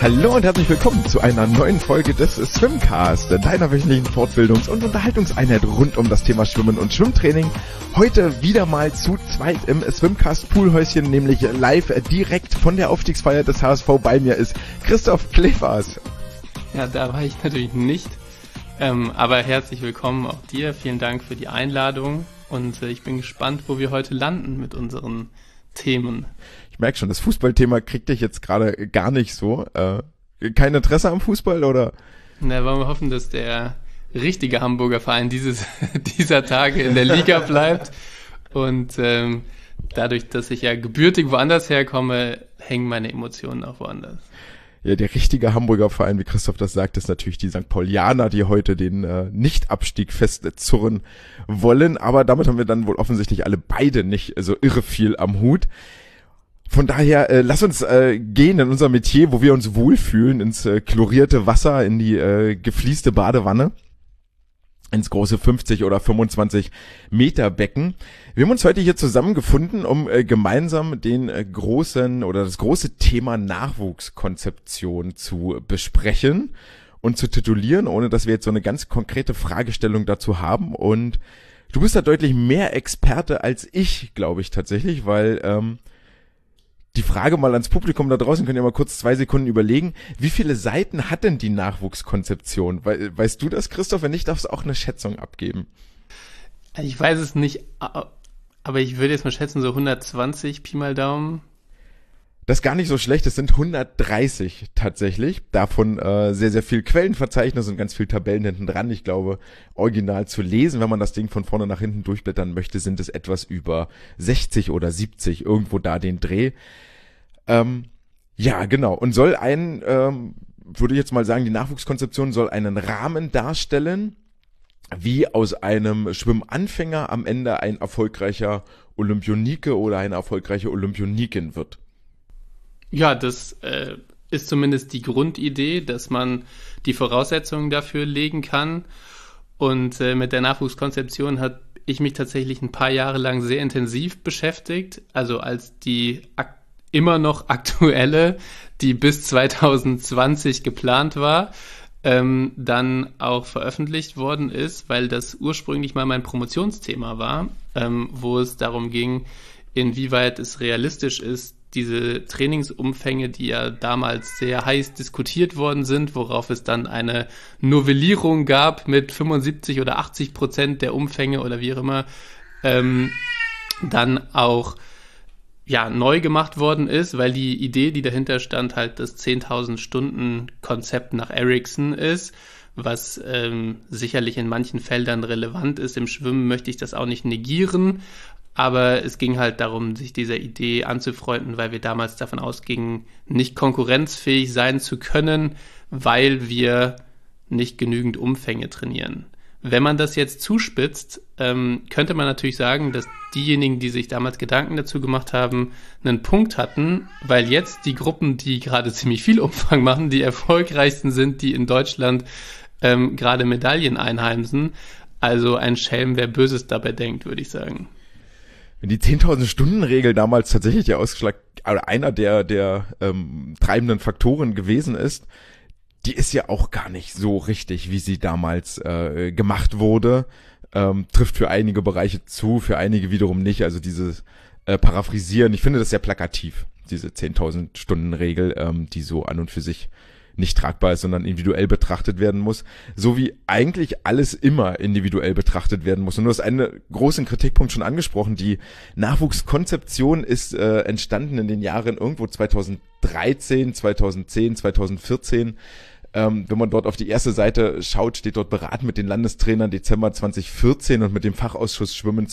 Hallo und herzlich willkommen zu einer neuen Folge des Swimcast, deiner wöchentlichen Fortbildungs- und Unterhaltungseinheit rund um das Thema Schwimmen und Schwimmtraining. Heute wieder mal zu zweit im Swimcast Poolhäuschen, nämlich live direkt von der Aufstiegsfeier des HSV. Bei mir ist Christoph Klefers. Ja, da war ich natürlich nicht, aber herzlich willkommen auch dir. Vielen Dank für die Einladung und ich bin gespannt, wo wir heute landen mit unseren Themen. Ich merke schon, das Fußballthema kriegt dich jetzt gerade gar nicht so. Kein Interesse am Fußball, oder? Na, wollen wir hoffen, dass der richtige Hamburger Verein dieser Tage in der Liga bleibt. Und dadurch, dass ich ja gebürtig woanders herkomme, hängen meine Emotionen auch woanders. Ja, der richtige Hamburger Verein, wie Christoph das sagt, ist natürlich die St. Paulianer, die heute den Nicht-Abstieg festzurren wollen. Aber damit haben wir dann wohl offensichtlich alle beide nicht so irre viel am Hut. Von daher, lass uns gehen in unser Metier, wo wir uns wohlfühlen, ins chlorierte Wasser, in die gefließte Badewanne, ins große 50 oder 25 Meter Becken. Wir haben uns heute hier zusammengefunden, um gemeinsam das große Thema Nachwuchskonzeption zu besprechen und zu titulieren, ohne dass wir jetzt so eine ganz konkrete Fragestellung dazu haben. Und du bist da deutlich mehr Experte als ich, glaube ich tatsächlich, weil die Frage mal ans Publikum da draußen, könnt ihr mal kurz 2 Sekunden überlegen. Wie viele Seiten hat denn die Nachwuchskonzeption? Weißt du das, Christoph? Wenn nicht, darfst du auch eine Schätzung abgeben. Ich weiß es nicht, aber ich würde jetzt mal schätzen, so 120 Pi mal Daumen. Das ist gar nicht so schlecht, es sind 130 tatsächlich. Davon sehr, sehr viel Quellenverzeichnis und ganz viel Tabellen hinten dran. Ich glaube, original zu lesen, wenn man das Ding von vorne nach hinten durchblättern möchte, sind es etwas über 60 oder 70, irgendwo da den Dreh. Ja, genau. Und soll würde ich jetzt mal sagen, die Nachwuchskonzeption soll einen Rahmen darstellen, wie aus einem Schwimmanfänger am Ende ein erfolgreicher Olympionike oder eine erfolgreiche Olympionikin wird. Ja, das ist zumindest die Grundidee, dass man die Voraussetzungen dafür legen kann. Und mit der Nachwuchskonzeption habe ich mich tatsächlich ein paar Jahre lang sehr intensiv beschäftigt. Also als die immer noch aktuelle, die bis 2020 geplant war, dann auch veröffentlicht worden ist, weil das ursprünglich mal mein Promotionsthema war, wo es darum ging, inwieweit es realistisch ist, diese Trainingsumfänge, die ja damals sehr heiß diskutiert worden sind, worauf es dann eine Novellierung gab mit 75 oder 80% der Umfänge oder wie auch immer, dann auch neu gemacht worden ist, weil die Idee, die dahinter stand, halt das 10.000 Stunden Konzept nach Ericsson ist, was sicherlich in manchen Feldern relevant ist. Im Schwimmen möchte ich das auch nicht negieren, aber es ging halt darum, sich dieser Idee anzufreunden, weil wir damals davon ausgingen, nicht konkurrenzfähig sein zu können, weil wir nicht genügend Umfänge trainieren. Wenn man das jetzt zuspitzt, könnte man natürlich sagen, dass diejenigen, die sich damals Gedanken dazu gemacht haben, einen Punkt hatten, weil jetzt die Gruppen, die gerade ziemlich viel Umfang machen, die erfolgreichsten sind, die in Deutschland gerade Medaillen einheimsen. Also ein Schelm, wer Böses dabei denkt, würde ich sagen. Wenn die 10.000 Stunden Regel damals tatsächlich einer der treibenden Faktoren gewesen ist, die ist ja auch gar nicht so richtig, wie sie damals gemacht wurde. Trifft für einige Bereiche zu, für einige wiederum nicht. Also dieses Paraphrasieren, ich finde das sehr plakativ, diese 10.000 Stunden Regel, die so an und für sich nicht tragbar ist, sondern individuell betrachtet werden muss, so wie eigentlich alles immer individuell betrachtet werden muss. Und du hast einen großen Kritikpunkt schon angesprochen, die Nachwuchskonzeption ist entstanden in den Jahren irgendwo 2013, 2010, 2014. Wenn man dort auf die erste Seite schaut, steht dort beraten mit den Landestrainern Dezember 2014 und mit dem Fachausschuss Schwimmen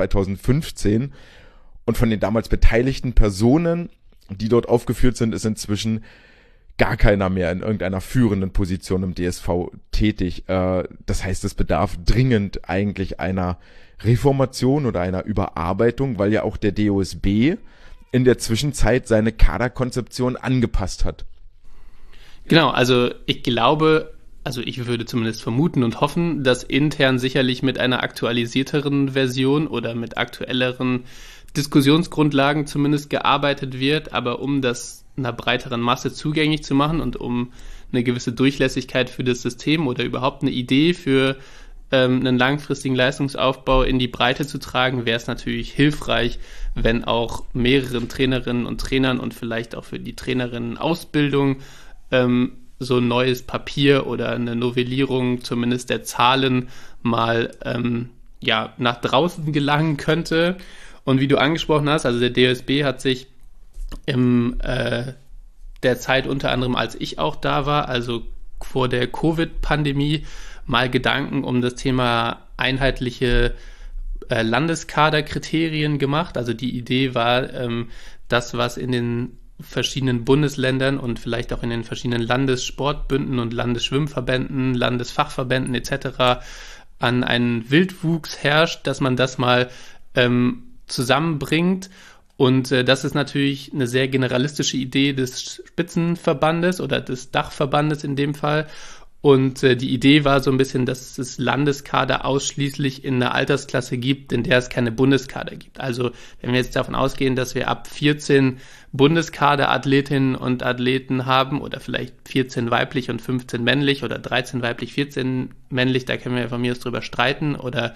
2015. Und von den damals beteiligten Personen, die dort aufgeführt sind, ist inzwischen gar keiner mehr in irgendeiner führenden Position im DSV tätig. Das heißt, es bedarf dringend eigentlich einer Reformation oder einer Überarbeitung, weil ja auch der DOSB in der Zwischenzeit seine Kaderkonzeption angepasst hat. Genau, also ich glaube, ich würde zumindest vermuten und hoffen, dass intern sicherlich mit einer aktualisierteren Version oder mit aktuelleren Diskussionsgrundlagen zumindest gearbeitet wird, aber um das einer breiteren Masse zugänglich zu machen und um eine gewisse Durchlässigkeit für das System oder überhaupt eine Idee für einen langfristigen Leistungsaufbau in die Breite zu tragen, wäre es natürlich hilfreich, wenn auch mehreren Trainerinnen und Trainern und vielleicht auch für die Trainerinnen-Ausbildung so ein neues Papier oder eine Novellierung zumindest der Zahlen mal nach draußen gelangen könnte. Und wie du angesprochen hast, also der DOSB hat sich in der Zeit unter anderem, als ich auch da war, also vor der Covid-Pandemie, mal Gedanken um das Thema einheitliche Landeskaderkriterien gemacht. Also die Idee war, das, was in den verschiedenen Bundesländern und vielleicht auch in den verschiedenen Landessportbünden und Landesschwimmverbänden, Landesfachverbänden etc. an einen Wildwuchs herrscht, dass man das mal zusammenbringt. Und das ist natürlich eine sehr generalistische Idee des Spitzenverbandes oder des Dachverbandes in dem Fall. Und die Idee war so ein bisschen, dass es Landeskader ausschließlich in einer Altersklasse gibt, in der es keine Bundeskader gibt. Also wenn wir jetzt davon ausgehen, dass wir ab 14 Bundeskader-Athletinnen und Athleten haben oder vielleicht 14 weiblich und 15 männlich oder 13 weiblich, 14 männlich, da können wir von mir aus drüber streiten oder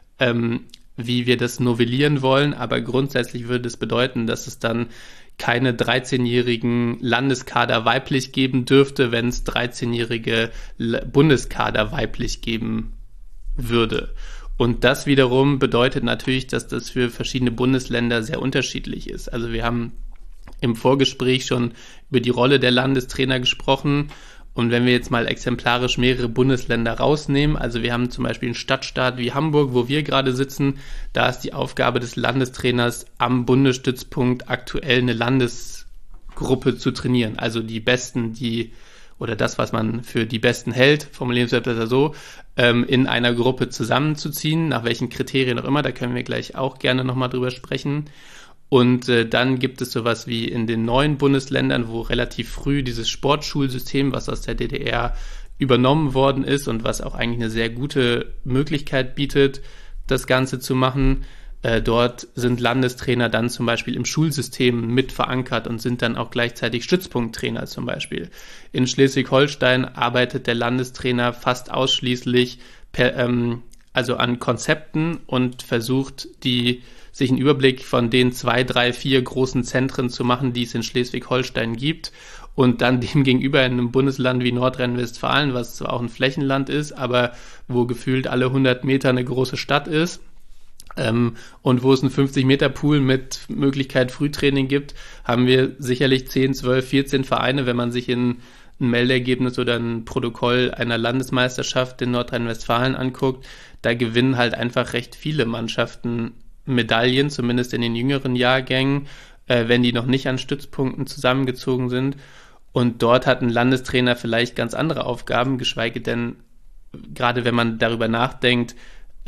wie wir das novellieren wollen. Aber grundsätzlich würde es bedeuten, dass es dann keine 13-jährigen Landeskader weiblich geben dürfte, wenn es 13-jährige Bundeskader weiblich geben würde. Und das wiederum bedeutet natürlich, dass das für verschiedene Bundesländer sehr unterschiedlich ist. Also wir haben im Vorgespräch schon über die Rolle der Landestrainer gesprochen. Und wenn wir jetzt mal exemplarisch mehrere Bundesländer rausnehmen, also wir haben zum Beispiel einen Stadtstaat wie Hamburg, wo wir gerade sitzen, da ist die Aufgabe des Landestrainers am Bundesstützpunkt aktuell eine Landesgruppe zu trainieren. Also die Besten, oder das, was man für die Besten hält, formulieren wir es besser so, in einer Gruppe zusammenzuziehen, nach welchen Kriterien auch immer, da können wir gleich auch gerne nochmal drüber sprechen. Und dann gibt es sowas wie in den neuen Bundesländern, wo relativ früh dieses Sportschulsystem, was aus der DDR übernommen worden ist und was auch eigentlich eine sehr gute Möglichkeit bietet, das Ganze zu machen. Dort sind Landestrainer dann zum Beispiel im Schulsystem mit verankert und sind dann auch gleichzeitig Stützpunkttrainer zum Beispiel. In Schleswig-Holstein arbeitet der Landestrainer fast ausschließlich an Konzepten und versucht, sich einen Überblick von den 2, 3, 4 großen Zentren zu machen, die es in Schleswig-Holstein gibt und dann dem gegenüber in einem Bundesland wie Nordrhein-Westfalen, was zwar auch ein Flächenland ist, aber wo gefühlt alle 100 Meter eine große Stadt ist und wo es einen 50-Meter-Pool mit Möglichkeit Frühtraining gibt, haben wir sicherlich 10, 12, 14 Vereine, wenn man sich in ein Meldeergebnis oder ein Protokoll einer Landesmeisterschaft in Nordrhein-Westfalen anguckt, da gewinnen halt einfach recht viele Mannschaften Medaillen, zumindest in den jüngeren Jahrgängen, wenn die noch nicht an Stützpunkten zusammengezogen sind. Und dort hat ein Landestrainer vielleicht ganz andere Aufgaben, geschweige denn, gerade wenn man darüber nachdenkt,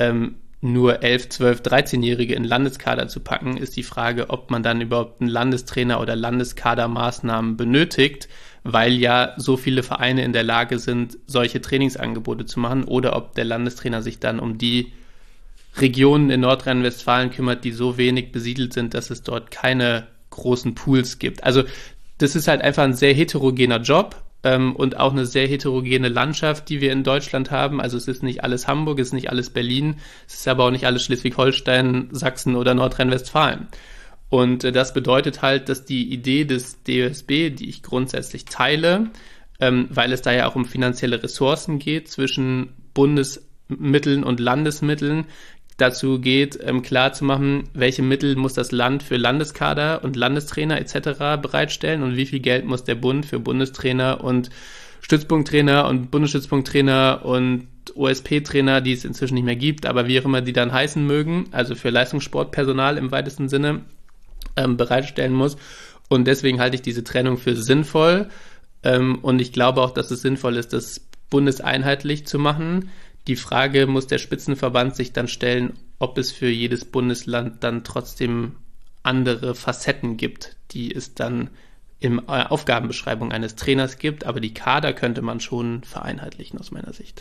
nur 11, 12, 13-Jährige in Landeskader zu packen, ist die Frage, ob man dann überhaupt einen Landestrainer oder Landeskadermaßnahmen benötigt, weil ja so viele Vereine in der Lage sind, solche Trainingsangebote zu machen, oder ob der Landestrainer sich dann um die Regionen in Nordrhein-Westfalen kümmert, die so wenig besiedelt sind, dass es dort keine großen Pools gibt. Also das ist halt einfach ein sehr heterogener Job und auch eine sehr heterogene Landschaft, die wir in Deutschland haben. Also es ist nicht alles Hamburg, es ist nicht alles Berlin, es ist aber auch nicht alles Schleswig-Holstein, Sachsen oder Nordrhein-Westfalen. Und das bedeutet halt, dass die Idee des DOSB, die ich grundsätzlich teile, weil es da ja auch um finanzielle Ressourcen geht zwischen Bundesmitteln und Landesmitteln, dazu geht, klar zu machen, welche Mittel muss das Land für Landeskader und Landestrainer etc. bereitstellen und wie viel Geld muss der Bund für Bundestrainer und Stützpunkttrainer und Bundesstützpunkttrainer und OSP-Trainer, die es inzwischen nicht mehr gibt, aber wie auch immer die dann heißen mögen, also für Leistungssportpersonal im weitesten Sinne, bereitstellen muss. Und deswegen halte ich diese Trennung für sinnvoll. Und ich glaube auch, dass es sinnvoll ist, das bundeseinheitlich zu machen. Die Frage muss der Spitzenverband sich dann stellen, ob es für jedes Bundesland dann trotzdem andere Facetten gibt, die es dann in der Aufgabenbeschreibung eines Trainers gibt. Aber die Kader könnte man schon vereinheitlichen aus meiner Sicht.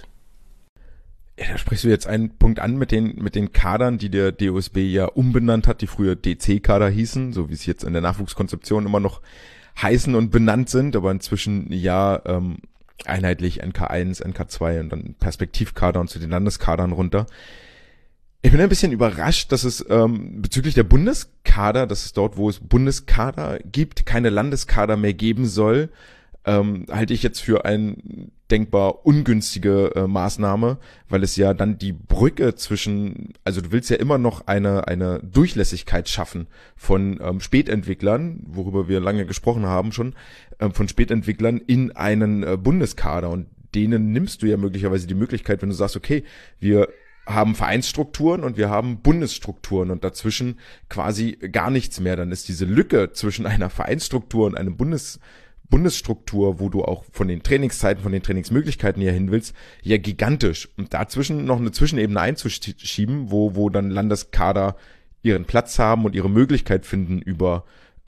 Ja, da sprichst du jetzt einen Punkt an mit den Kadern, die der DOSB ja umbenannt hat, die früher DC-Kader hießen, so wie es jetzt in der Nachwuchskonzeption immer noch heißen und benannt sind, aber inzwischen ja einheitlich NK1, NK2 und dann Perspektivkader und zu den Landeskadern runter. Ich bin ein bisschen überrascht, dass es bezüglich der Bundeskader, dass es dort, wo es Bundeskader gibt, keine Landeskader mehr geben soll, halte ich jetzt für eine denkbar ungünstige Maßnahme, weil es ja dann die Brücke zwischen, also du willst ja immer noch eine Durchlässigkeit schaffen von Spätentwicklern, worüber wir lange gesprochen haben schon, von Spätentwicklern in einen Bundeskader, und denen nimmst du ja möglicherweise die Möglichkeit, wenn du sagst, okay, wir haben Vereinsstrukturen und wir haben Bundesstrukturen und dazwischen quasi gar nichts mehr. Dann ist diese Lücke zwischen einer Vereinsstruktur und einem Bundesstruktur, wo du auch von den Trainingszeiten, von den Trainingsmöglichkeiten her hin willst, ja gigantisch. Und dazwischen noch eine Zwischenebene einzuschieben, wo dann Landeskader ihren Platz haben und ihre Möglichkeit finden, über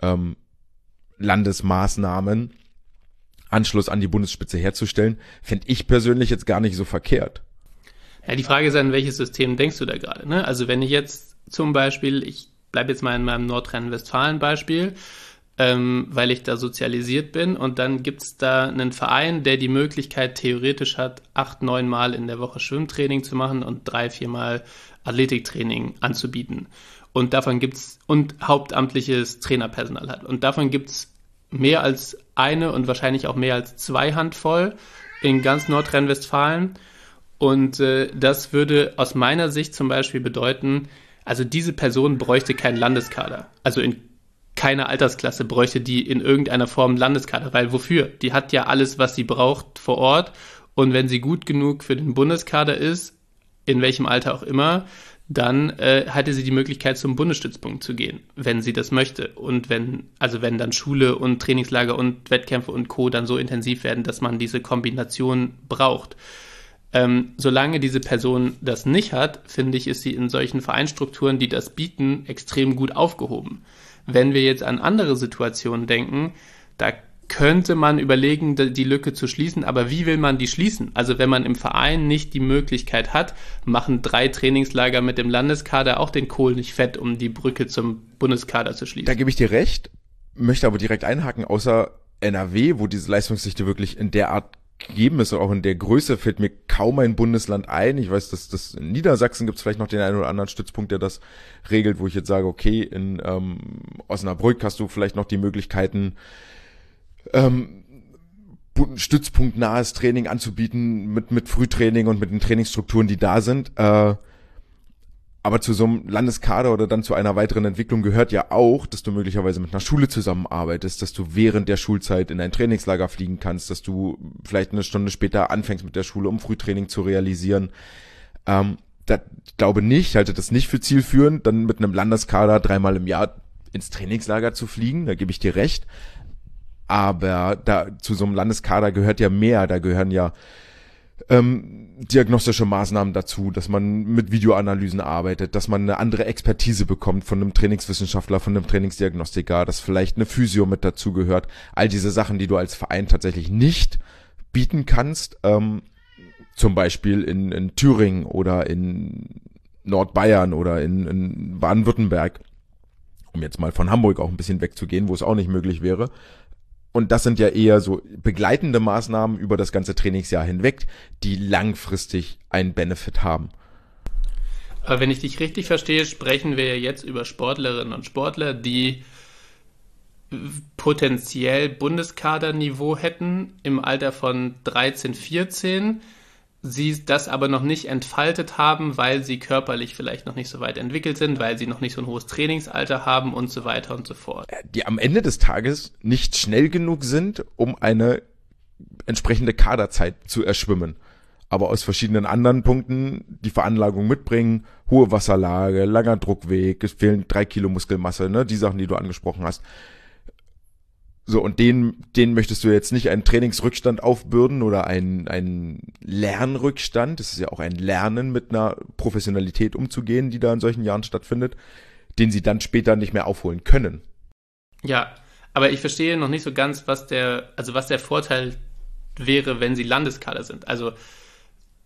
Landesmaßnahmen Anschluss an die Bundesspitze herzustellen, fände ich persönlich jetzt gar nicht so verkehrt. Ja, die Frage ist, an welches System denkst du da gerade? Ne? Also wenn ich jetzt zum Beispiel, ich bleibe jetzt mal in meinem Nordrhein-Westfalen-Beispiel, weil ich da sozialisiert bin, und dann gibt's da einen Verein, der die Möglichkeit theoretisch hat, 8-9 Mal in der Woche Schwimmtraining zu machen und 3-4 Mal Athletiktraining anzubieten. Und davon gibt's, und hauptamtliches Trainerpersonal hat. Und davon gibt's mehr als eine und wahrscheinlich auch mehr als 2 Handvoll in ganz Nordrhein-Westfalen. Und das würde aus meiner Sicht zum Beispiel bedeuten, also diese Person bräuchte keinen Landeskader. Also in keiner Altersklasse bräuchte die in irgendeiner Form einen Landeskader. Weil wofür? Die hat ja alles, was sie braucht vor Ort. Und wenn sie gut genug für den Bundeskader ist, in welchem Alter auch immer, dann hatte sie die Möglichkeit, zum Bundesstützpunkt zu gehen, wenn sie das möchte. Und wenn dann Schule und Trainingslager und Wettkämpfe und Co. dann so intensiv werden, dass man diese Kombination braucht. Solange diese Person das nicht hat, finde ich, ist sie in solchen Vereinsstrukturen, die das bieten, extrem gut aufgehoben. Wenn wir jetzt an andere Situationen denken, da könnte man überlegen, die Lücke zu schließen, aber wie will man die schließen? Also wenn man im Verein nicht die Möglichkeit hat, machen 3 Trainingslager mit dem Landeskader auch den Kohl nicht fett, um die Brücke zum Bundeskader zu schließen. Da gebe ich dir recht, möchte aber direkt einhaken, außer NRW, wo diese Leistungsdichte wirklich in der Art gegeben ist und auch in der Größe, fällt mir kaum ein Bundesland ein. Ich weiß, dass das in Niedersachsen gibt es vielleicht noch den einen oder anderen Stützpunkt, der das regelt, wo ich jetzt sage, okay, in Osnabrück hast du vielleicht noch die Möglichkeiten, stützpunktnahes Training anzubieten mit Frühtraining und mit den Trainingsstrukturen, die da sind. Aber zu so einem Landeskader oder dann zu einer weiteren Entwicklung gehört ja auch, dass du möglicherweise mit einer Schule zusammenarbeitest, dass du während der Schulzeit in ein Trainingslager fliegen kannst, dass du vielleicht eine Stunde später anfängst mit der Schule, um Frühtraining zu realisieren. Ich glaube nicht, halte das nicht für zielführend, dann mit einem Landeskader 3-mal im Jahr ins Trainingslager zu fliegen, da gebe ich dir recht. Aber da zu so einem Landeskader gehört ja mehr, da gehören ja diagnostische Maßnahmen dazu, dass man mit Videoanalysen arbeitet, dass man eine andere Expertise bekommt von einem Trainingswissenschaftler, von einem Trainingsdiagnostiker, dass vielleicht eine Physio mit dazu gehört. All diese Sachen, die du als Verein tatsächlich nicht bieten kannst, zum Beispiel in Thüringen oder in Nordbayern oder in Baden-Württemberg, um jetzt mal von Hamburg auch ein bisschen wegzugehen, wo es auch nicht möglich wäre. Und das sind ja eher so begleitende Maßnahmen über das ganze Trainingsjahr hinweg, die langfristig einen Benefit haben. Aber wenn ich dich richtig verstehe, sprechen wir ja jetzt über Sportlerinnen und Sportler, die potenziell Bundeskaderniveau hätten im Alter von 13, 14, sie das aber noch nicht entfaltet haben, weil sie körperlich vielleicht noch nicht so weit entwickelt sind, weil sie noch nicht so ein hohes Trainingsalter haben und so weiter und so fort. Die am Ende des Tages nicht schnell genug sind, um eine entsprechende Kaderzeit zu erschwimmen. Aber aus verschiedenen anderen Punkten die Veranlagung mitbringen, hohe Wasserlage, langer Druckweg, es fehlen 3 Kilo Muskelmasse, ne, die Sachen, die du angesprochen hast. So, und denen möchtest du jetzt nicht einen Trainingsrückstand aufbürden oder einen Lernrückstand. Das ist ja auch ein Lernen mit einer Professionalität umzugehen, die da in solchen Jahren stattfindet, den sie dann später nicht mehr aufholen können. Ja, aber ich verstehe noch nicht so ganz, was der Vorteil wäre, wenn sie Landeskader sind. Also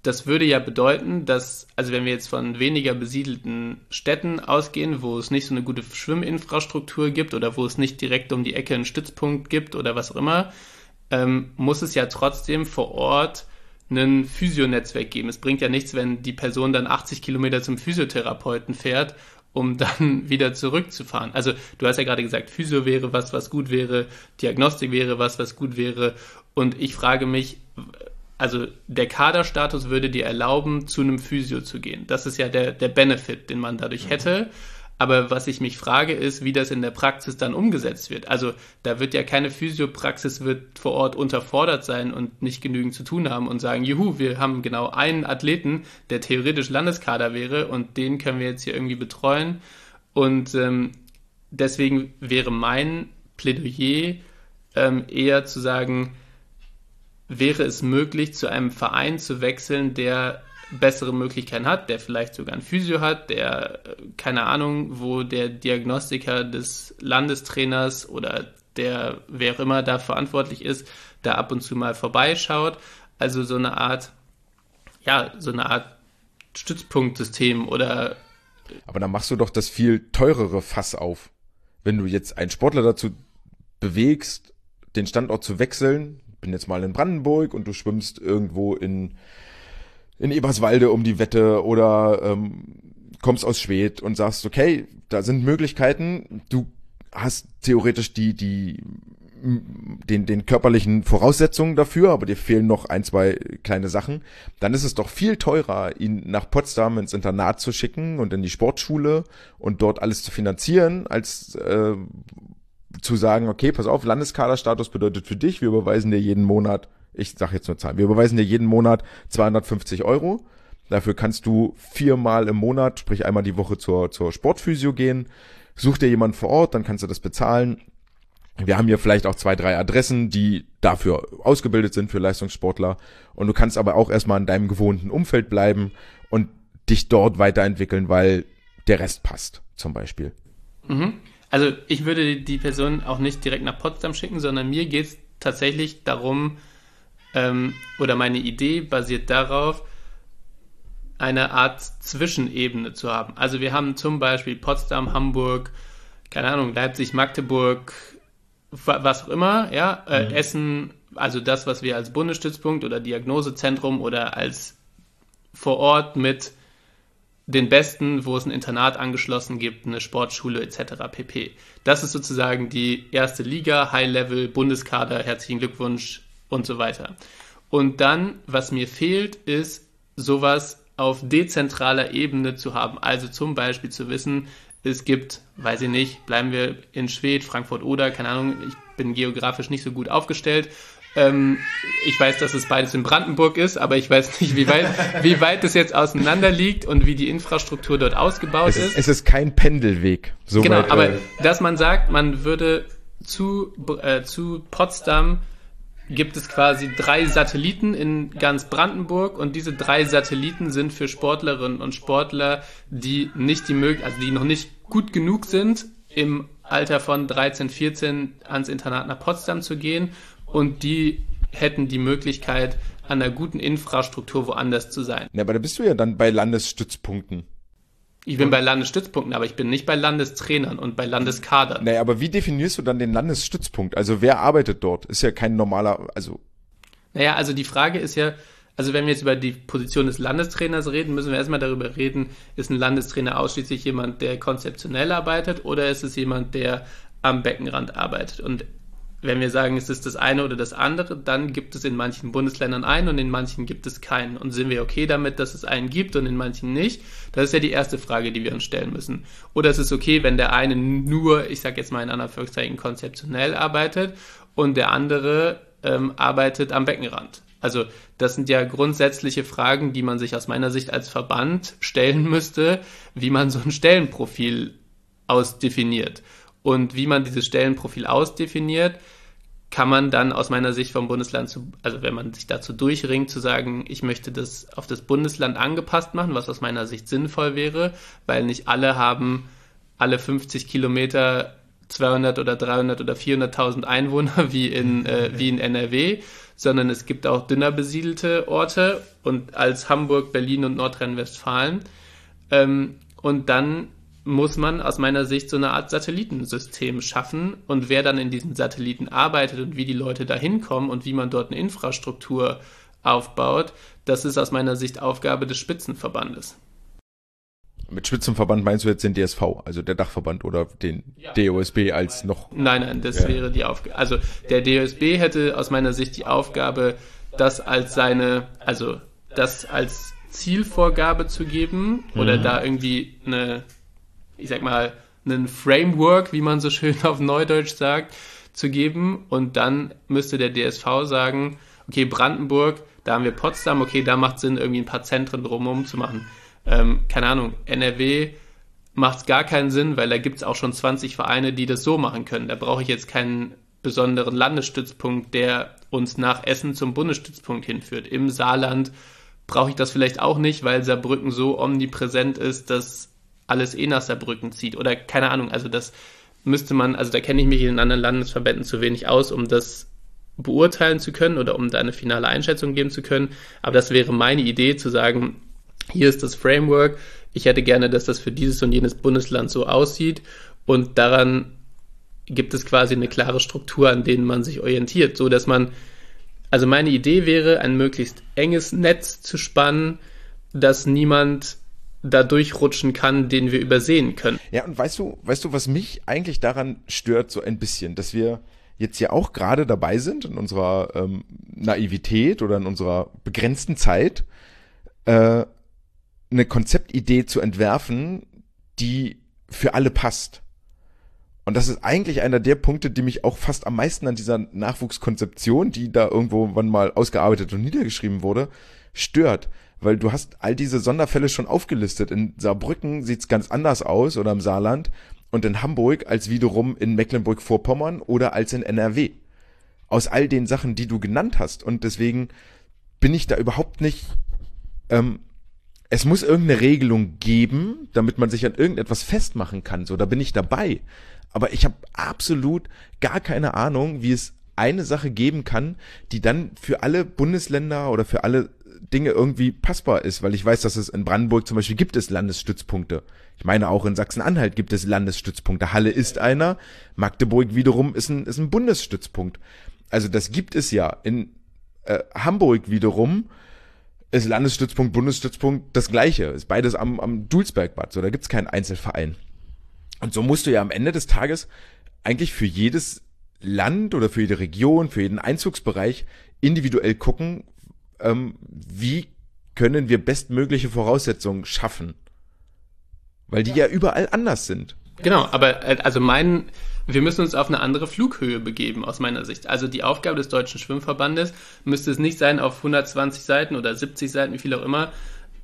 das würde ja bedeuten, dass, also wenn wir jetzt von weniger besiedelten Städten ausgehen, wo es nicht so eine gute Schwimminfrastruktur gibt oder wo es nicht direkt um die Ecke einen Stützpunkt gibt oder was auch immer, muss es ja trotzdem vor Ort ein Physionetzwerk geben. Es bringt ja nichts, wenn die Person dann 80 Kilometer zum Physiotherapeuten fährt, um dann wieder zurückzufahren. Also du hast ja gerade gesagt, Physio wäre was gut wäre, Diagnostik wäre was gut wäre. Und ich frage mich, also der Kaderstatus würde dir erlauben, zu einem Physio zu gehen. Das ist ja der Benefit, den man dadurch hätte. Aber was ich mich frage, ist, wie das in der Praxis dann umgesetzt wird. Also da wird ja keine Physiopraxis wird vor Ort unterfordert sein und nicht genügend zu tun haben und sagen, juhu, wir haben genau einen Athleten, der theoretisch Landeskader wäre und den können wir jetzt hier irgendwie betreuen. Und deswegen wäre mein Plädoyer eher zu sagen, wäre es möglich, zu einem Verein zu wechseln, der bessere Möglichkeiten hat, der vielleicht sogar ein Physio hat, der, keine Ahnung, wo der Diagnostiker des Landestrainers oder der, wer auch immer da verantwortlich ist, da ab und zu mal vorbeischaut. Also so eine Art Stützpunktsystem oder... Aber dann machst du doch das viel teurere Fass auf. Wenn du jetzt einen Sportler dazu bewegst, den Standort zu wechseln, bin jetzt mal in Brandenburg und du schwimmst irgendwo in Eberswalde um die Wette oder kommst aus Schwedt und sagst, okay, da sind Möglichkeiten, du hast theoretisch den körperlichen Voraussetzungen dafür, aber dir fehlen noch 1, 2 kleine Sachen, dann ist es doch viel teurer, ihn nach Potsdam ins Internat zu schicken und in die Sportschule und dort alles zu finanzieren, als zu sagen, okay, pass auf, Landeskaderstatus bedeutet für dich, wir überweisen dir jeden Monat, ich sage jetzt nur Zahlen, wir überweisen dir jeden Monat 250 €. Dafür kannst du 4-mal im Monat, sprich einmal die Woche zur Sportphysio gehen. Such dir jemanden vor Ort, dann kannst du das bezahlen. Wir haben hier vielleicht auch 2, 3 Adressen, die dafür ausgebildet sind für Leistungssportler. Und du kannst aber auch erstmal in deinem gewohnten Umfeld bleiben und dich dort weiterentwickeln, weil der Rest passt, zum Beispiel. Also ich würde die Person auch nicht direkt nach Potsdam schicken, sondern mir geht es tatsächlich darum, oder meine Idee basiert darauf, eine Art Zwischenebene zu haben. Also wir haben zum Beispiel Potsdam, Hamburg, keine Ahnung, Leipzig, Magdeburg, was auch immer, ja, Essen, also das, was wir als Bundesstützpunkt oder Diagnosezentrum oder als vor Ort mit den Besten, wo es ein Internat angeschlossen gibt, eine Sportschule etc. pp. Das ist sozusagen die erste Liga, High-Level, Bundeskader, herzlichen Glückwunsch und so weiter. Und dann, was mir fehlt, ist sowas auf dezentraler Ebene zu haben. Also zum Beispiel zu wissen, es gibt, weiß ich nicht, bleiben wir in Schwedt, Frankfurt oder, keine Ahnung, ich bin geografisch nicht so gut aufgestellt. Ich weiß, dass es beides in Brandenburg ist, aber ich weiß nicht, wie weit es jetzt auseinander liegt und wie die Infrastruktur dort ausgebaut ist. Es ist kein Pendelweg. So genau, weit, aber dass man sagt, man würde zu Potsdam gibt es quasi 3 Satelliten in ganz Brandenburg und diese 3 Satelliten sind für Sportlerinnen und Sportler, die nicht die noch nicht gut genug sind, im Alter von 13, 14 ans Internat nach Potsdam zu gehen und die hätten die Möglichkeit, an einer guten Infrastruktur woanders zu sein. Ja, aber da bist du ja dann bei Landesstützpunkten. Ich bin bei Landesstützpunkten, aber ich bin nicht bei Landestrainern und bei Landeskadern. Naja, aber wie definierst du dann den Landesstützpunkt? Also wer arbeitet dort? Ist ja kein normaler, also... Naja, also die Frage ist ja, also wenn wir jetzt über die Position des Landestrainers reden, müssen wir erstmal darüber reden, ist ein Landestrainer ausschließlich jemand, der konzeptionell arbeitet oder ist es jemand, der am Beckenrand arbeitet? Und wenn wir sagen, es ist das eine oder das andere, dann gibt es in manchen Bundesländern einen und in manchen gibt es keinen. Und sind wir okay damit, dass es einen gibt und in manchen nicht? Das ist ja die erste Frage, die wir uns stellen müssen. Oder ist es okay, wenn der eine nur, ich sage jetzt mal in Anführungszeichen, konzeptionell arbeitet und der andere arbeitet am Beckenrand? Also das sind ja grundsätzliche Fragen, die man sich aus meiner Sicht als Verband stellen müsste, wie man so ein Stellenprofil ausdefiniert. Und wie man dieses Stellenprofil ausdefiniert, kann man dann aus meiner Sicht vom Bundesland, also wenn man sich dazu durchringt, zu sagen, ich möchte das auf das Bundesland angepasst machen, was aus meiner Sicht sinnvoll wäre, weil nicht alle haben alle 50 Kilometer 200 oder 300 oder 400.000 Einwohner wie in NRW, sondern es gibt auch dünner besiedelte Orte und als Hamburg, Berlin und Nordrhein-Westfalen. Und dann muss man aus meiner Sicht so eine Art Satellitensystem schaffen. Und wer dann in diesen Satelliten arbeitet und wie die Leute da hinkommen und wie man dort eine Infrastruktur aufbaut, das ist aus meiner Sicht Aufgabe des Spitzenverbandes. Mit Spitzenverband meinst du jetzt den DSV, also der Dachverband oder den DOSB als noch? Nein, das wäre die Aufgabe. Also der DOSB hätte aus meiner Sicht die Aufgabe, das als Zielvorgabe zu geben oder da irgendwie einen Framework, wie man so schön auf Neudeutsch sagt, zu geben. Und dann müsste der DSV sagen, okay, Brandenburg, da haben wir Potsdam, okay, da macht Sinn, irgendwie ein paar Zentren drumherum zu machen. Keine Ahnung, NRW macht es gar keinen Sinn, weil da gibt es auch schon 20 Vereine, die das so machen können. Da brauche ich jetzt keinen besonderen Landesstützpunkt, der uns nach Essen zum Bundesstützpunkt hinführt. Im Saarland brauche ich das vielleicht auch nicht, weil Saarbrücken so omnipräsent ist, dass alles nach Saarbrücken zieht. Oder keine Ahnung, also das müsste man, also da kenne ich mich in den anderen Landesverbänden zu wenig aus, um das beurteilen zu können oder um da eine finale Einschätzung geben zu können. Aber das wäre meine Idee, zu sagen, hier ist das Framework, ich hätte gerne, dass das für dieses und jenes Bundesland so aussieht und daran gibt es quasi eine klare Struktur, an denen man sich orientiert, so dass man, also meine Idee wäre, ein möglichst enges Netz zu spannen, dass niemand da durchrutschen kann, den wir übersehen können. Ja, und weißt du, was mich eigentlich daran stört, so ein bisschen, dass wir jetzt ja auch gerade dabei sind, in unserer Naivität oder in unserer begrenzten Zeit, eine Konzeptidee zu entwerfen, die für alle passt. Und das ist eigentlich einer der Punkte, die mich auch fast am meisten an dieser Nachwuchskonzeption, die da irgendwann mal ausgearbeitet und niedergeschrieben wurde, stört. Weil du hast all diese Sonderfälle schon aufgelistet. In Saarbrücken sieht's ganz anders aus oder im Saarland und in Hamburg als wiederum in Mecklenburg-Vorpommern oder als in NRW. Aus all den Sachen, die du genannt hast. Und deswegen bin ich da überhaupt nicht... es muss irgendeine Regelung geben, damit man sich an irgendetwas festmachen kann. So, da bin ich dabei. Aber ich habe absolut gar keine Ahnung, wie es eine Sache geben kann, die dann für alle Bundesländer oder für alle Dinge irgendwie passbar ist. Weil ich weiß, dass es in Brandenburg zum Beispiel gibt es Landesstützpunkte. Ich meine, auch in Sachsen-Anhalt gibt es Landesstützpunkte. Halle ist einer, Magdeburg wiederum ist ein Bundesstützpunkt. Also das gibt es ja. In Hamburg wiederum ist Landesstützpunkt, Bundesstützpunkt das Gleiche. Ist beides am Dulsbergbad. So, da gibt's keinen Einzelverein. Und so musst du ja am Ende des Tages eigentlich für jedes Land oder für jede Region, für jeden Einzugsbereich individuell gucken, wie können wir bestmögliche Voraussetzungen schaffen. Weil die ja überall anders sind. Genau, aber also wir müssen uns auf eine andere Flughöhe begeben, aus meiner Sicht. Also die Aufgabe des Deutschen Schwimmverbandes müsste es nicht sein, auf 120 Seiten oder 70 Seiten, wie viel auch immer,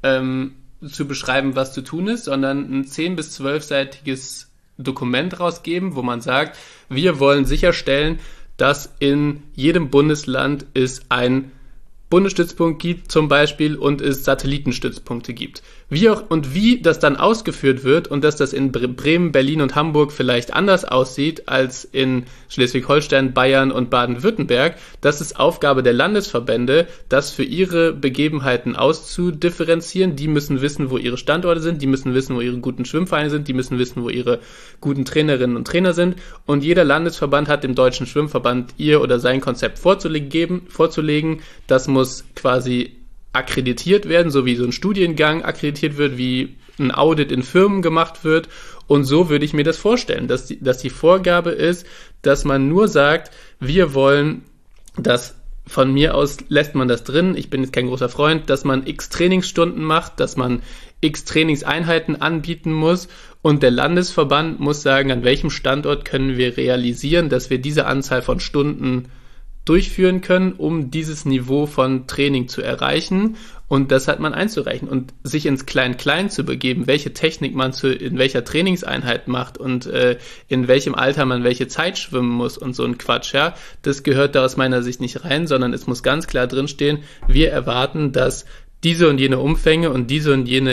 zu beschreiben, was zu tun ist, sondern ein 10- bis 12-seitiges Dokument rausgeben, wo man sagt, wir wollen sicherstellen, dass in jedem Bundesland es ein Bundesstützpunkt gibt zum Beispiel und es Satellitenstützpunkte gibt. Wie das dann ausgeführt wird und dass das in Bremen, Berlin und Hamburg vielleicht anders aussieht als in Schleswig-Holstein, Bayern und Baden-Württemberg, das ist Aufgabe der Landesverbände, das für ihre Begebenheiten auszudifferenzieren. Die müssen wissen, wo ihre Standorte sind, die müssen wissen, wo ihre guten Schwimmvereine sind, die müssen wissen, wo ihre guten Trainerinnen und Trainer sind. Und jeder Landesverband hat dem Deutschen Schwimmverband ihr oder sein Konzept vorzulegen. Das muss quasi akkreditiert werden, so wie so ein Studiengang akkreditiert wird, wie ein Audit in Firmen gemacht wird. Und so würde ich mir das vorstellen, dass die Vorgabe ist, dass man nur sagt, wir wollen, dass von mir aus lässt man das drin, ich bin jetzt kein großer Freund, dass man x Trainingsstunden macht, dass man x Trainingseinheiten anbieten muss und der Landesverband muss sagen, an welchem Standort können wir realisieren, dass wir diese Anzahl von Stunden durchführen können, um dieses Niveau von Training zu erreichen. Und das hat man einzureichen. Und sich ins Klein-Klein zu begeben, welche Technik man in welcher Trainingseinheit macht und in welchem Alter man welche Zeit schwimmen muss und so ein Quatsch, ja, das gehört da aus meiner Sicht nicht rein, sondern es muss ganz klar drinstehen, wir erwarten, dass diese und jene Umfänge und diese und jene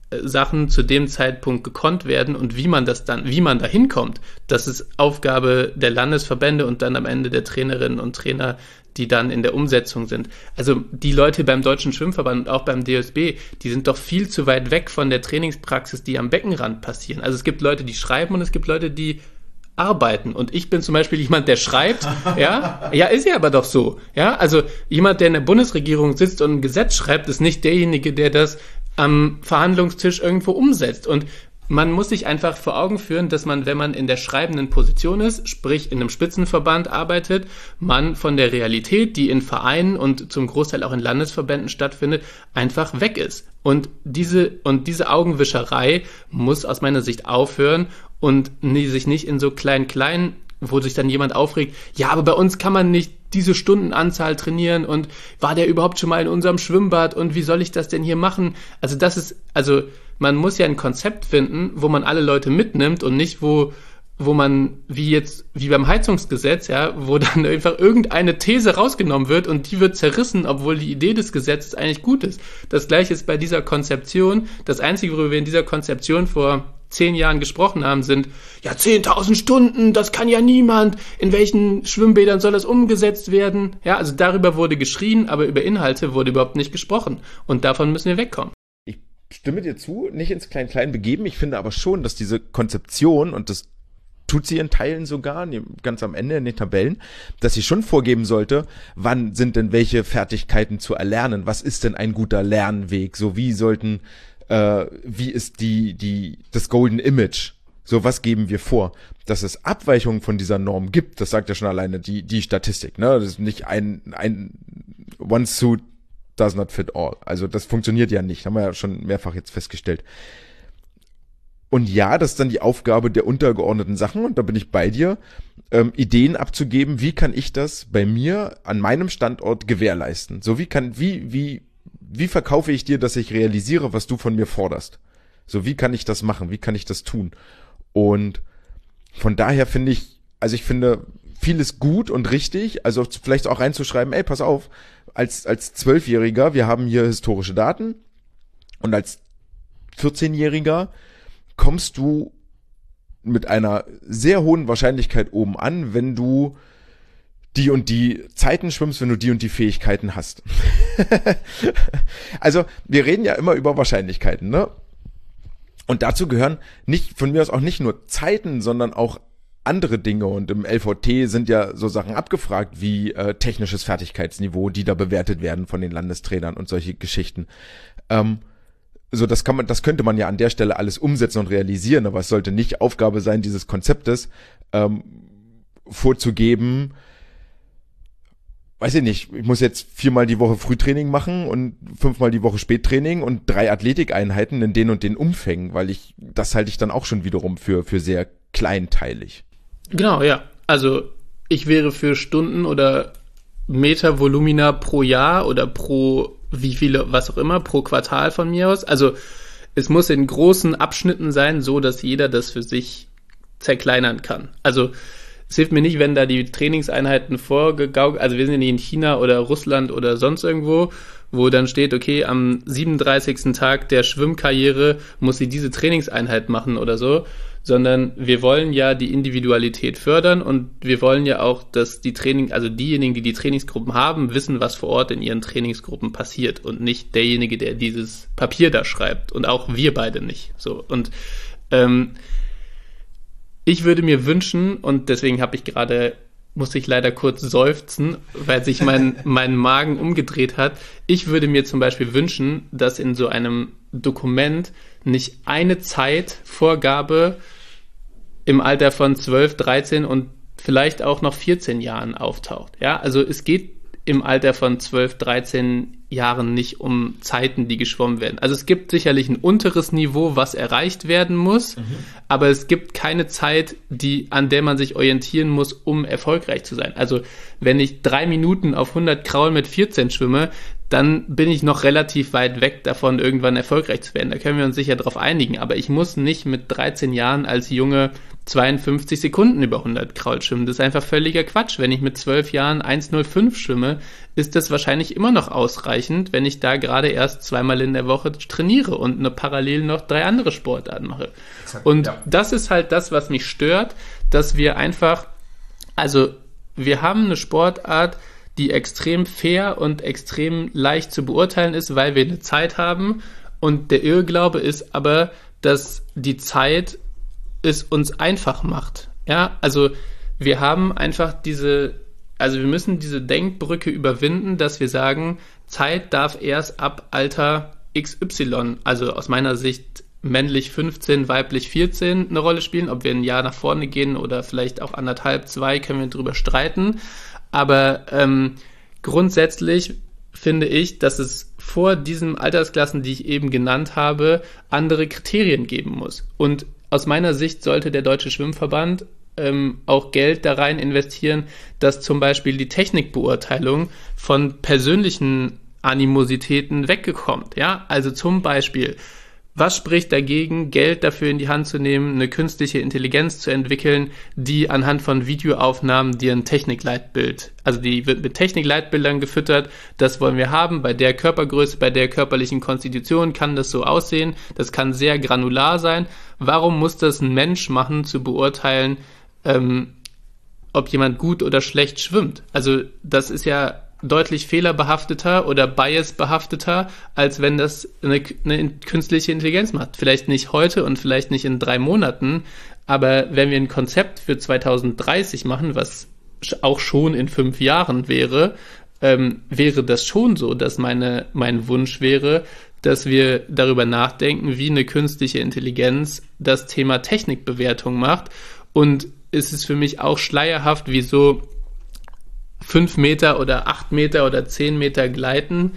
Sachen zu dem Zeitpunkt gekonnt werden und wie man da hinkommt, das ist Aufgabe der Landesverbände und dann am Ende der Trainerinnen und Trainer, die dann in der Umsetzung sind. Also die Leute beim Deutschen Schwimmverband und auch beim DSB, die sind doch viel zu weit weg von der Trainingspraxis, die am Beckenrand passieren. Also es gibt Leute, die schreiben und es gibt Leute, die arbeiten. Und ich bin zum Beispiel jemand, der schreibt, ja, ist ja aber doch so, ja, also jemand, der in der Bundesregierung sitzt und ein Gesetz schreibt, ist nicht derjenige, der das am Verhandlungstisch irgendwo umsetzt. Und man muss sich einfach vor Augen führen, dass man, wenn man in der schreibenden Position ist, sprich in einem Spitzenverband arbeitet, man von der Realität, die in Vereinen und zum Großteil auch in Landesverbänden stattfindet, einfach weg ist. Und diese Augenwischerei muss aus meiner Sicht aufhören und sich nicht in so klein, wo sich dann jemand aufregt, ja, aber bei uns kann man nicht diese Stundenanzahl trainieren und war der überhaupt schon mal in unserem Schwimmbad und wie soll ich das denn hier machen? Also man muss ja ein Konzept finden, wo man alle Leute mitnimmt und nicht wo man, wie beim Heizungsgesetz, ja, wo dann einfach irgendeine These rausgenommen wird und die wird zerrissen, obwohl die Idee des Gesetzes eigentlich gut ist. Das Gleiche ist bei dieser Konzeption. Das Einzige, worüber wir in dieser Konzeption vor 10 Jahren gesprochen haben, sind, ja, 10.000 Stunden, das kann ja niemand. In welchen Schwimmbädern soll das umgesetzt werden? Ja, also darüber wurde geschrien, aber über Inhalte wurde überhaupt nicht gesprochen. Und davon müssen wir wegkommen. Ich stimme dir zu, nicht ins Klein-Klein begeben. Ich finde aber schon, dass diese Konzeption, und das tut sie in Teilen sogar, ganz am Ende in den Tabellen, dass sie schon vorgeben sollte, wann sind denn welche Fertigkeiten zu erlernen? Was ist denn ein guter Lernweg? So wie ist das Golden Image? So, was geben wir vor? Dass es Abweichungen von dieser Norm gibt, das sagt ja schon alleine die Statistik, ne? Das ist nicht ein one suit does not fit all. Also das funktioniert ja nicht, haben wir ja schon mehrfach jetzt festgestellt. Und ja, das ist dann die Aufgabe der untergeordneten Sachen, und da bin ich bei dir, Ideen abzugeben, wie kann ich das bei mir an meinem Standort gewährleisten? So, wie verkaufe ich dir, dass ich realisiere, was du von mir forderst? So, wie kann ich das machen? Wie kann ich das tun? Und von daher finde vieles gut und richtig, also vielleicht auch reinzuschreiben, ey, pass auf, als 12-Jähriger, wir haben hier historische Daten, und als 14-Jähriger kommst du mit einer sehr hohen Wahrscheinlichkeit oben an, wenn du die und die Zeiten schwimmst, wenn du die und die Fähigkeiten hast. Also, wir reden ja immer über Wahrscheinlichkeiten, ne? Und dazu gehören von mir aus auch nicht nur Zeiten, sondern auch andere Dinge. Und im LVT sind ja so Sachen abgefragt wie technisches Fertigkeitsniveau, die da bewertet werden von den Landestrainern und solche Geschichten. So, das könnte man ja an der Stelle alles umsetzen und realisieren, aber es sollte nicht Aufgabe sein, dieses Konzeptes vorzugeben. Weiß ich nicht, ich muss jetzt 4-mal die Woche Frühtraining machen und 5-mal die Woche Spättraining und 3 Athletikeinheiten in den und den Umfängen, weil das halte ich dann auch schon wiederum für sehr kleinteilig. Genau, ja. Also ich wäre für Stunden oder Meter Volumina pro Jahr oder pro wie viele, was auch immer, pro Quartal von mir aus. Also es muss in großen Abschnitten sein, so dass jeder das für sich zerkleinern kann. Also es hilft mir nicht, wenn da die Trainingseinheiten vorgegaukelt, also wir sind ja nicht in China oder Russland oder sonst irgendwo, wo dann steht, okay, am 37. Tag der Schwimmkarriere muss sie diese Trainingseinheit machen oder so, sondern wir wollen ja die Individualität fördern und wir wollen ja auch, dass diejenigen, die die Trainingsgruppen haben, wissen, was vor Ort in ihren Trainingsgruppen passiert und nicht derjenige, der dieses Papier da schreibt, und auch wir beide nicht. So, und ich würde mir wünschen, und deswegen musste ich leider kurz seufzen, weil sich mein Magen umgedreht hat. Ich würde mir zum Beispiel wünschen, dass in so einem Dokument nicht eine Zeitvorgabe im Alter von 12, 13 und vielleicht auch noch 14 Jahren auftaucht. Ja, also es geht im Alter von 12, 13 Jahren nicht um Zeiten, die geschwommen werden. Also es gibt sicherlich ein unteres Niveau, was erreicht werden muss, aber es gibt keine Zeit, an der man sich orientieren muss, um erfolgreich zu sein. Also wenn ich 3 Minuten auf 100 Kraul mit 14 schwimme, dann bin ich noch relativ weit weg davon, irgendwann erfolgreich zu werden. Da können wir uns sicher drauf einigen. Aber ich muss nicht mit 13 Jahren als Junge 52 Sekunden über 100 Kraul schwimmen. Das ist einfach völliger Quatsch. Wenn ich mit 12 Jahren 1,05 schwimme, ist das wahrscheinlich immer noch ausreichend, wenn ich da gerade erst 2-mal in der Woche trainiere und parallel noch 3 andere Sportarten mache. Und das ist halt das, was mich stört, dass wir einfach, also wir haben eine Sportart, die extrem fair und extrem leicht zu beurteilen ist, weil wir eine Zeit haben. Und der Irrglaube ist aber, dass die Zeit es uns einfach macht. Ja, also wir haben einfach wir müssen diese Denkbrücke überwinden, dass wir sagen, Zeit darf erst ab Alter XY, also aus meiner Sicht männlich 15, weiblich 14 eine Rolle spielen. Ob wir ein Jahr nach vorne gehen oder vielleicht auch 1,5, 2, können wir drüber streiten. Aber grundsätzlich finde ich, dass es vor diesen Altersklassen, die ich eben genannt habe, andere Kriterien geben muss. Und aus meiner Sicht sollte der Deutsche Schwimmverband auch Geld da rein investieren, dass zum Beispiel die Technikbeurteilung von persönlichen Animositäten weggekommt. Ja, also zum Beispiel, was spricht dagegen, Geld dafür in die Hand zu nehmen, eine künstliche Intelligenz zu entwickeln, die anhand von Videoaufnahmen dir ein Technikleitbild, also die wird mit Technikleitbildern gefüttert, das wollen wir haben, bei der Körpergröße, bei der körperlichen Konstitution kann das so aussehen, das kann sehr granular sein. Warum muss das ein Mensch machen, zu beurteilen, ob jemand gut oder schlecht schwimmt? Also das ist ja deutlich fehlerbehafteter oder biasbehafteter, als wenn das eine künstliche Intelligenz macht. Vielleicht nicht heute und vielleicht nicht in 3 Monaten, aber wenn wir ein Konzept für 2030 machen, was auch schon in 5 Jahren wäre, wäre das schon so, dass mein Wunsch wäre, dass wir darüber nachdenken, wie eine künstliche Intelligenz das Thema Technikbewertung macht. Und es ist für mich auch schleierhaft, wieso 5 Meter oder 8 Meter oder 10 Meter gleiten.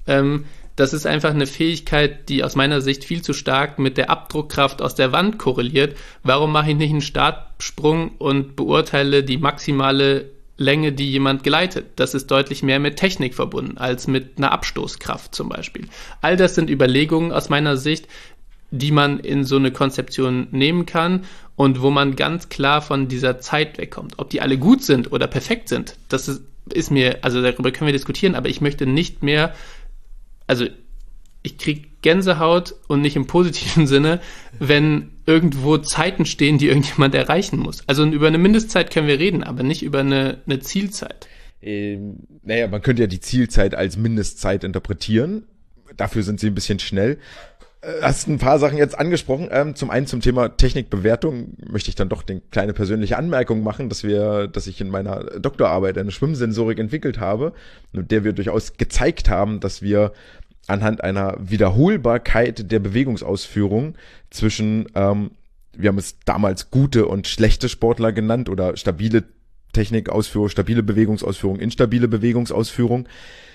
Das ist einfach eine Fähigkeit, die aus meiner Sicht viel zu stark mit der Abdruckkraft aus der Wand korreliert. Warum mache ich nicht einen Startsprung und beurteile die maximale Länge, die jemand gleitet? Das ist deutlich mehr mit Technik verbunden als mit einer Abstoßkraft zum Beispiel. All das sind Überlegungen aus meiner Sicht, die man in so eine Konzeption nehmen kann und wo man ganz klar von dieser Zeit wegkommt. Ob die alle gut sind oder perfekt sind, das ist mir, also darüber können wir diskutieren, aber ich möchte nicht mehr, also ich kriege Gänsehaut und nicht im positiven Sinne, wenn irgendwo Zeiten stehen, die irgendjemand erreichen muss. Also über eine Mindestzeit können wir reden, aber nicht über eine Zielzeit. Naja, man könnte ja die Zielzeit als Mindestzeit interpretieren. Dafür sind sie ein bisschen schnell. Hast ein paar Sachen jetzt angesprochen. Zum einen zum Thema Technikbewertung möchte ich dann doch eine kleine persönliche Anmerkung machen, dass ich in meiner Doktorarbeit eine Schwimmsensorik entwickelt habe, mit der wir durchaus gezeigt haben, dass wir anhand einer Wiederholbarkeit der Bewegungsausführung zwischen, wir haben es damals gute und schlechte Sportler genannt oder stabile Technikausführung, stabile Bewegungsausführung, instabile Bewegungsausführung,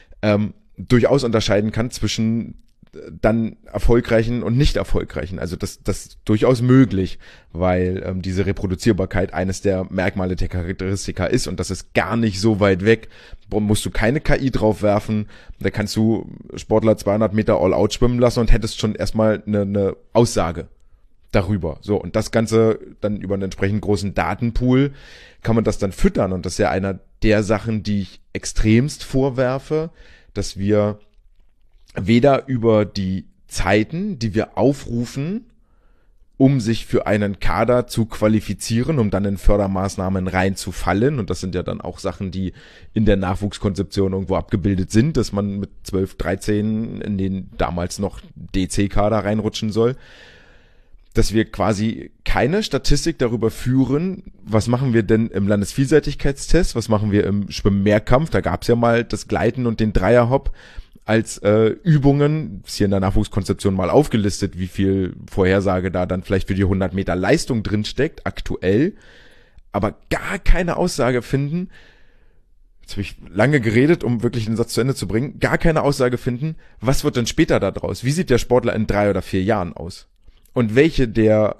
durchaus unterscheiden kann zwischen dann erfolgreichen und nicht erfolgreichen. Also das durchaus möglich, weil diese Reproduzierbarkeit eines der Merkmale der Charakteristika ist und das ist gar nicht so weit weg. Musst du keine KI drauf werfen, da kannst du Sportler 200 Meter All-Out schwimmen lassen und hättest schon erstmal eine Aussage darüber. So, und das Ganze dann über einen entsprechend großen Datenpool kann man das dann füttern und das ist ja einer der Sachen, die ich extremst vorwerfe, dass wir weder über die Zeiten, die wir aufrufen, um sich für einen Kader zu qualifizieren, um dann in Fördermaßnahmen reinzufallen. Und das sind ja dann auch Sachen, die in der Nachwuchskonzeption irgendwo abgebildet sind, dass man mit 12, 13 in den damals noch DC-Kader reinrutschen soll. Dass wir quasi keine Statistik darüber führen, was machen wir denn im Landesvielseitigkeitstest, was machen wir im Schwimm-Mehrkampf, da gab es ja mal das Gleiten und den Dreierhopp als Übungen, ist hier in der Nachwuchskonzeption mal aufgelistet, wie viel Vorhersage da dann vielleicht für die 100 Meter Leistung drin steckt, aktuell, aber gar keine Aussage finden, jetzt habe ich lange geredet, um wirklich den Satz zu Ende zu bringen, gar keine Aussage finden, was wird denn später da draus, wie sieht der Sportler in 3 oder 4 Jahren aus? Und welche der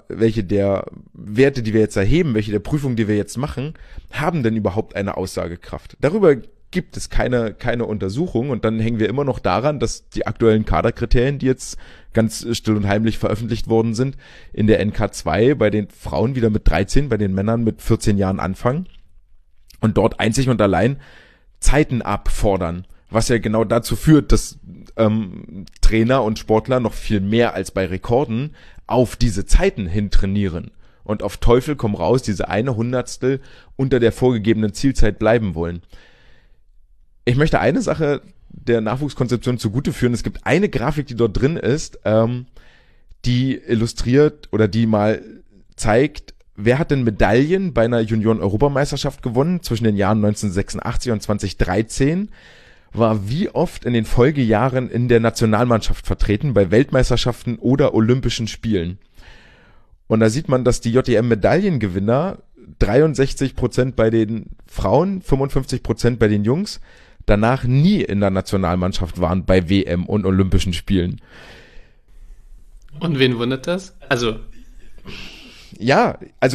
Werte, die wir jetzt erheben, welche der Prüfungen, die wir jetzt machen, haben denn überhaupt eine Aussagekraft? Darüber gibt es keine Untersuchung und dann hängen wir immer noch daran, dass die aktuellen Kaderkriterien, die jetzt ganz still und heimlich veröffentlicht worden sind, in der NK2 bei den Frauen wieder mit 13, bei den Männern mit 14 Jahren anfangen und dort einzig und allein Zeiten abfordern, was ja genau dazu führt, dass Trainer und Sportler noch viel mehr als bei Rekorden auf diese Zeiten hin trainieren und auf Teufel komm raus diese eine Hundertstel unter der vorgegebenen Zielzeit bleiben wollen. Ich möchte eine Sache der Nachwuchskonzeption zugute führen. Es gibt eine Grafik, die dort drin ist, die illustriert oder die mal zeigt, wer hat denn Medaillen bei einer Junioren-Europameisterschaft gewonnen zwischen den Jahren 1986 und 2013, war wie oft in den Folgejahren in der Nationalmannschaft vertreten, bei Weltmeisterschaften oder Olympischen Spielen. Und da sieht man, dass die JDM-Medaillengewinner 63% bei den Frauen, 55% bei den Jungs, danach nie in der Nationalmannschaft waren bei WM und Olympischen Spielen. Und wen wundert das? Ja,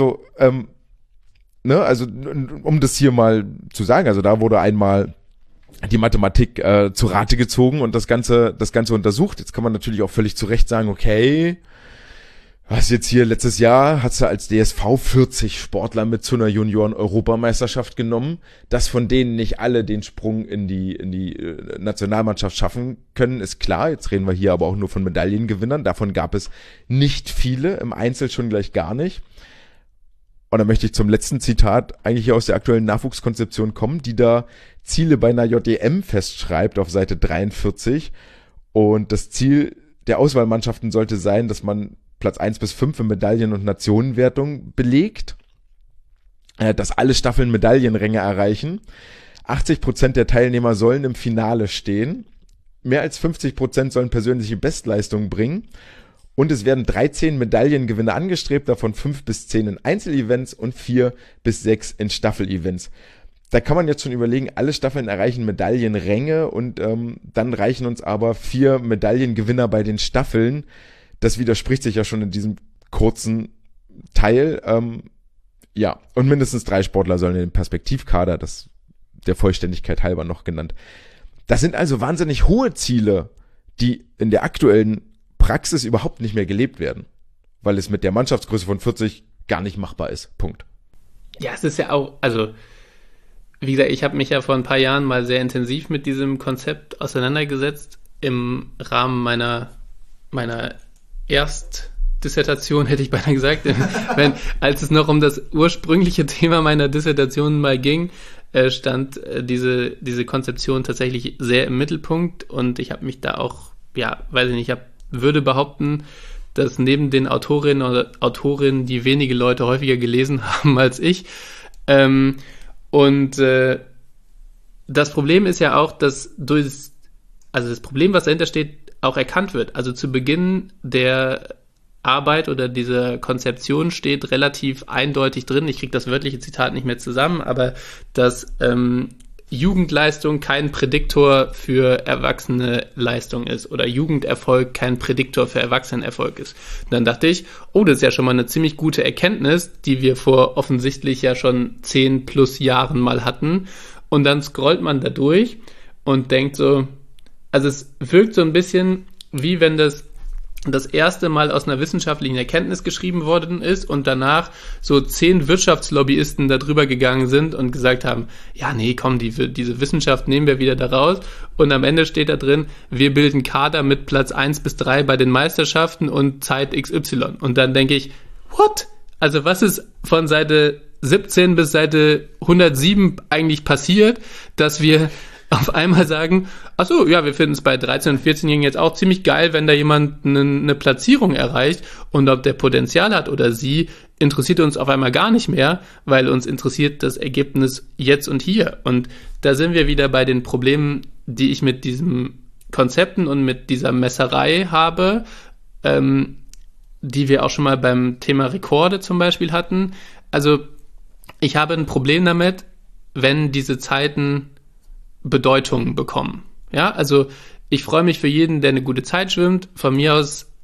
um das hier mal zu sagen, also da wurde einmal die Mathematik zu Rate gezogen und das Ganze untersucht. Jetzt kann man natürlich auch völlig zu Recht sagen, okay, was jetzt hier letztes Jahr hast du als DSV 40 Sportler mit zu einer Junioren-Europameisterschaft genommen, dass von denen nicht alle den Sprung in die Nationalmannschaft schaffen können, ist klar. Jetzt reden wir hier aber auch nur von Medaillengewinnern. Davon gab es nicht viele, im Einzel schon gleich gar nicht. Und dann möchte ich zum letzten Zitat eigentlich aus der aktuellen Nachwuchskonzeption kommen, die da Ziele bei einer JDM festschreibt auf Seite 43. Und das Ziel der Auswahlmannschaften sollte sein, dass man Platz 1 bis 5 in Medaillen- und Nationenwertung belegt, dass alle Staffeln Medaillenränge erreichen. 80% der Teilnehmer sollen im Finale stehen. Mehr als 50% sollen persönliche Bestleistungen bringen. Und es werden 13 Medaillengewinne angestrebt, davon 5 bis 10 in Einzelevents und 4 bis 6 in Staffelevents. Da kann man jetzt schon überlegen, alle Staffeln erreichen Medaillenränge und dann reichen uns aber 4 Medaillengewinner bei den Staffeln. Das widerspricht sich ja schon in diesem kurzen Teil. Und mindestens 3 Sportler sollen in den Perspektivkader, das der Vollständigkeit halber noch genannt. Das sind also wahnsinnig hohe Ziele, die in der aktuellen Praxis überhaupt nicht mehr gelebt werden, weil es mit der Mannschaftsgröße von 40 gar nicht machbar ist. Punkt. Ja, es ist ja auch, wie gesagt, ich habe mich ja vor ein paar Jahren mal sehr intensiv mit diesem Konzept auseinandergesetzt im Rahmen meiner Erstdissertation, hätte ich beinahe gesagt. Als es noch um das ursprüngliche Thema meiner Dissertation mal ging, stand diese Konzeption tatsächlich sehr im Mittelpunkt und ich habe mich da auch, würde behaupten, dass neben den Autorinnen oder Autorinnen, die wenige Leute häufiger gelesen haben als ich, das Problem ist ja auch, dass das Problem, was dahinter steht, auch erkannt wird. Also zu Beginn der Arbeit oder dieser Konzeption steht relativ eindeutig drin, ich kriege das wörtliche Zitat nicht mehr zusammen, aber dass Jugendleistung kein Prädiktor für erwachsene Leistung ist oder Jugenderfolg kein Prädiktor für Erwachsenenerfolg ist. Und dann dachte ich, das ist ja schon mal eine ziemlich gute Erkenntnis, die wir vor offensichtlich ja schon 10 plus Jahren mal hatten. Und dann scrollt man da durch und denkt so, also es wirkt so ein bisschen wie wenn das erste Mal aus einer wissenschaftlichen Erkenntnis geschrieben worden ist und danach so 10 Wirtschaftslobbyisten darüber gegangen sind und gesagt haben, ja, nee, komm, diese Wissenschaft nehmen wir wieder da raus und am Ende steht da drin, wir bilden Kader mit Platz 1 bis 3 bei den Meisterschaften und Zeit XY. Und dann denke ich, what? Also was ist von Seite 17 bis Seite 107 eigentlich passiert, dass wir auf einmal sagen, ach so, ja, wir finden es bei 13- und 14-Jährigen jetzt auch ziemlich geil, wenn da jemand eine Platzierung erreicht und ob der Potenzial hat oder sie, interessiert uns auf einmal gar nicht mehr, weil uns interessiert das Ergebnis jetzt und hier. Und da sind wir wieder bei den Problemen, die ich mit diesen Konzepten und mit dieser Messerei habe, die wir auch schon mal beim Thema Rekorde zum Beispiel hatten. Also ich habe ein Problem damit, wenn diese Zeiten Bedeutung bekommen. Ja, also ich freue mich für jeden, der eine gute Zeit schwimmt. Von mir aus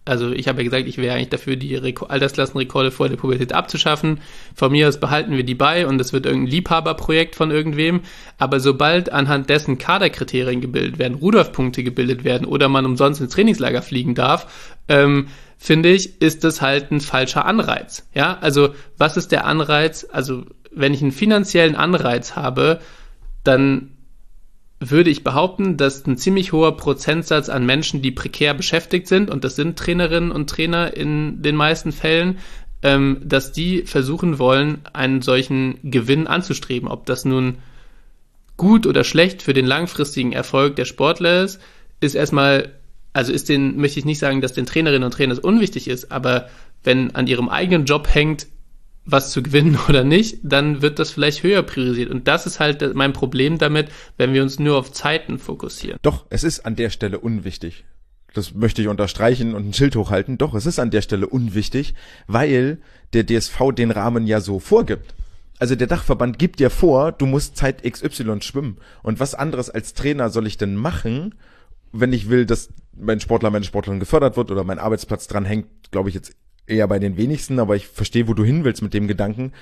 Also ich habe ja gesagt, ich wäre eigentlich dafür, die Altersklassenrekorde vor der Pubertät abzuschaffen. Von mir aus behalten wir die bei und es wird irgendein Liebhaberprojekt von irgendwem. Aber sobald anhand dessen Kaderkriterien gebildet werden, Rudolf-Punkte gebildet werden oder man umsonst ins Trainingslager fliegen darf, finde ich, ist das halt ein falscher Anreiz. Ja, also was ist der Anreiz? Also wenn ich einen finanziellen Anreiz habe, dann würde ich behaupten, dass ein ziemlich hoher Prozentsatz an Menschen, die prekär beschäftigt sind, und das sind Trainerinnen und Trainer in den meisten Fällen, dass die versuchen wollen, einen solchen Gewinn anzustreben. Ob das nun gut oder schlecht für den langfristigen Erfolg der Sportler ist erstmal, also möchte ich nicht sagen, dass den Trainerinnen und Trainern das unwichtig ist, aber wenn an ihrem eigenen Job hängt, was zu gewinnen oder nicht, dann wird das vielleicht höher priorisiert. Und das ist halt mein Problem damit, wenn wir uns nur auf Zeiten fokussieren. Doch, es ist an der Stelle unwichtig. Das möchte ich unterstreichen und ein Schild hochhalten. Doch, es ist an der Stelle unwichtig, weil der DSV den Rahmen ja so vorgibt. Also der Dachverband gibt dir vor, du musst Zeit XY schwimmen. Und was anderes als Trainer soll ich denn machen, wenn ich will, dass mein Sportler, meine Sportlerin gefördert wird oder mein Arbeitsplatz dran hängt, glaube ich jetzt eher bei den wenigsten, aber ich verstehe, wo du hin willst mit dem Gedanken.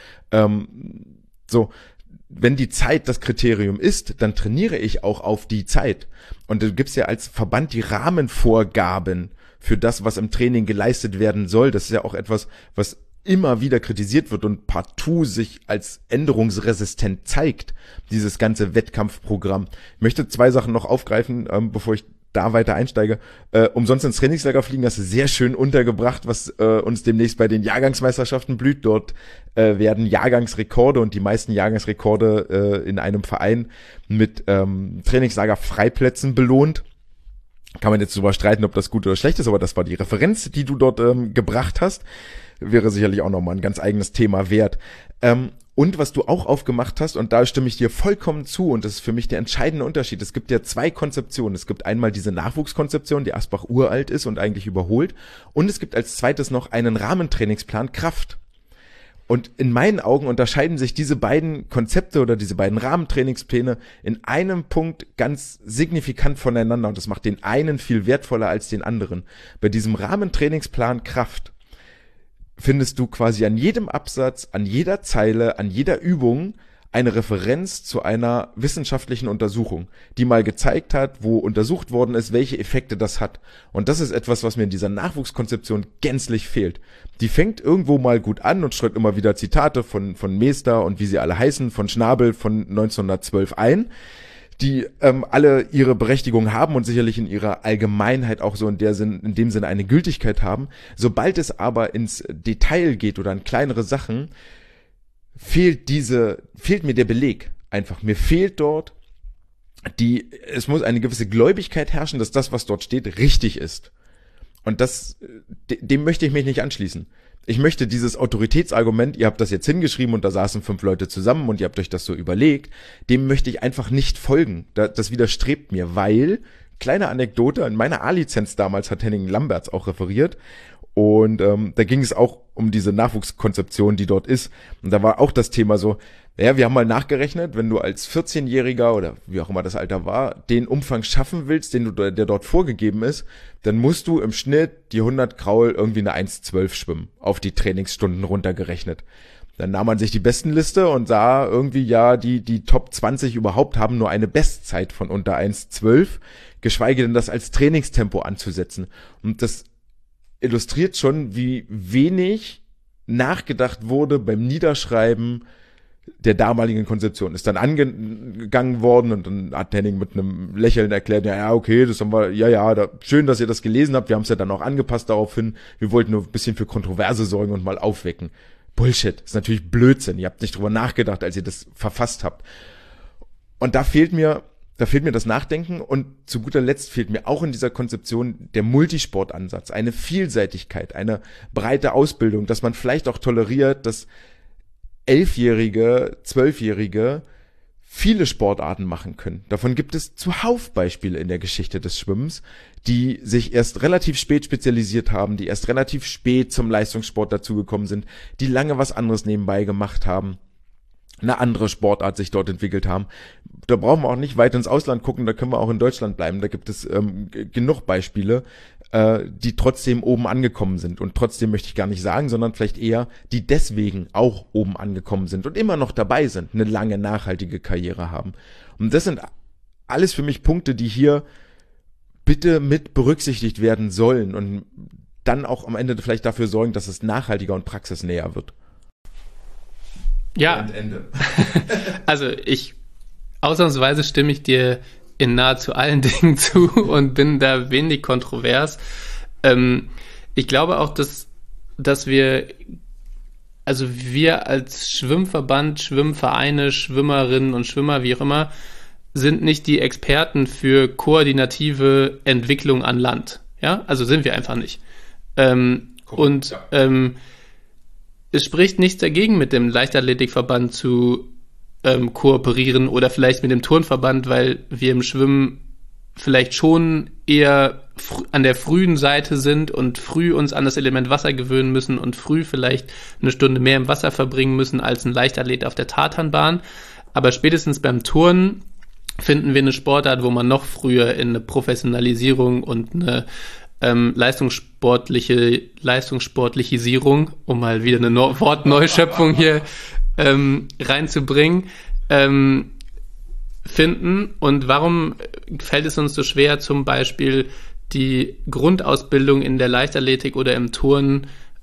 So, wenn die Zeit das Kriterium ist, dann trainiere ich auch auf die Zeit. Und du gibst ja als Verband die Rahmenvorgaben für das, was im Training geleistet werden soll. Das ist ja auch etwas, was immer wieder kritisiert wird und partout sich als änderungsresistent zeigt, dieses ganze Wettkampfprogramm. Ich möchte 2 Sachen noch aufgreifen, bevor ich da weiter einsteige. Umsonst ins Trainingslager fliegen, das ist sehr schön untergebracht, was uns demnächst bei den Jahrgangsmeisterschaften blüht. Dort werden Jahrgangsrekorde und die meisten Jahrgangsrekorde in einem Verein mit Trainingslager-Freiplätzen belohnt. Kann man jetzt drüber streiten, ob das gut oder schlecht ist, aber das war die Referenz, die du dort gebracht hast. Wäre sicherlich auch nochmal ein ganz eigenes Thema wert. Und was du auch aufgemacht hast, und da stimme ich dir vollkommen zu, und das ist für mich der entscheidende Unterschied. Es gibt ja 2 Konzeptionen. Es gibt einmal diese Nachwuchskonzeption, die Asbach uralt ist und eigentlich überholt. Und es gibt als zweites noch einen Rahmentrainingsplan Kraft. Und in meinen Augen unterscheiden sich diese beiden Konzepte oder diese beiden Rahmentrainingspläne in einem Punkt ganz signifikant voneinander. Und das macht den einen viel wertvoller als den anderen. Bei diesem Rahmentrainingsplan Kraft findest du quasi an jedem Absatz, an jeder Zeile, an jeder Übung eine Referenz zu einer wissenschaftlichen Untersuchung, die mal gezeigt hat, wo untersucht worden ist, welche Effekte das hat. Und das ist etwas, was mir in dieser Nachwuchskonzeption gänzlich fehlt. Die fängt irgendwo mal gut an und streut immer wieder Zitate von Meester und wie sie alle heißen, von Schnabel von 1912 ein, die alle ihre Berechtigung haben und sicherlich in ihrer Allgemeinheit auch so in dem Sinne eine Gültigkeit haben. Sobald es aber ins Detail geht oder an kleinere Sachen, fehlt mir der Beleg einfach. Mir fehlt dort es muss eine gewisse Gläubigkeit herrschen, dass das, was dort steht, richtig ist. Und dem möchte ich mich nicht anschließen. Ich möchte dieses Autoritätsargument, ihr habt das jetzt hingeschrieben und da saßen 5 Leute zusammen und ihr habt euch das so überlegt, dem möchte ich einfach nicht folgen. Das widerstrebt mir, weil, kleine Anekdote, in meiner A-Lizenz damals hat Henning Lamberts auch referiert und da ging es auch um diese Nachwuchskonzeption, die dort ist. Und da war auch das Thema so, ja, wir haben mal nachgerechnet, wenn du als 14-Jähriger oder wie auch immer das Alter war, den Umfang schaffen willst, der dort vorgegeben ist, dann musst du im Schnitt die 100 Kraul irgendwie eine 1,12 schwimmen, auf die Trainingsstunden runtergerechnet. Dann nahm man sich die Bestenliste und sah irgendwie, ja, die Top 20 überhaupt haben nur eine Bestzeit von unter 1,12, geschweige denn das als Trainingstempo anzusetzen. Und das illustriert schon, wie wenig nachgedacht wurde beim Niederschreiben der damaligen Konzeption. Ist dann angegangen worden und dann hat Henning mit einem Lächeln erklärt, ja, okay, das haben wir, schön, dass ihr das gelesen habt, wir haben es ja dann auch angepasst daraufhin, wir wollten nur ein bisschen für Kontroverse sorgen und mal aufwecken. Bullshit, ist natürlich Blödsinn, ihr habt nicht drüber nachgedacht, als ihr das verfasst habt. Und da fehlt mir das Nachdenken und zu guter Letzt fehlt mir auch in dieser Konzeption der Multisportansatz, eine Vielseitigkeit, eine breite Ausbildung, dass man vielleicht auch toleriert, dass 11-Jährige, 12-Jährige viele Sportarten machen können. Davon gibt es zuhauf Beispiele in der Geschichte des Schwimmens, die sich erst relativ spät spezialisiert haben, die erst relativ spät zum Leistungssport dazugekommen sind, die lange was anderes nebenbei gemacht haben, eine andere Sportart sich dort entwickelt haben. Da brauchen wir auch nicht weit ins Ausland gucken, da können wir auch in Deutschland bleiben. Da gibt es genug Beispiele. die trotzdem oben angekommen sind. Und trotzdem möchte ich gar nicht sagen, sondern vielleicht eher, die deswegen auch oben angekommen sind und immer noch dabei sind, eine lange, nachhaltige Karriere haben. Und das sind alles für mich Punkte, die hier bitte mit berücksichtigt werden sollen und dann auch am Ende vielleicht dafür sorgen, dass es nachhaltiger und praxisnäher wird. Ja, also ausnahmsweise stimme ich dir in nahezu allen Dingen zu und bin da wenig kontrovers. Ich glaube auch, dass wir als Schwimmverband, Schwimmvereine, Schwimmerinnen und Schwimmer, wie auch immer, sind nicht die Experten für koordinative Entwicklung an Land. Ja, also sind wir einfach nicht. Es spricht nichts dagegen, mit dem Leichtathletikverband zu kooperieren oder vielleicht mit dem Turnverband, weil wir im Schwimmen vielleicht schon eher an der frühen Seite sind und früh uns an das Element Wasser gewöhnen müssen und früh vielleicht eine Stunde mehr im Wasser verbringen müssen als ein Leichtathlet auf der Tartanbahn. Aber spätestens beim Turnen finden wir eine Sportart, wo man noch früher in eine Professionalisierung und eine Leistungssportlichisierung, um mal wieder eine Wortneuschöpfung hier reinzubringen, finden. Und warum fällt es uns so schwer, zum Beispiel die Grundausbildung in der Leichtathletik oder im Turnen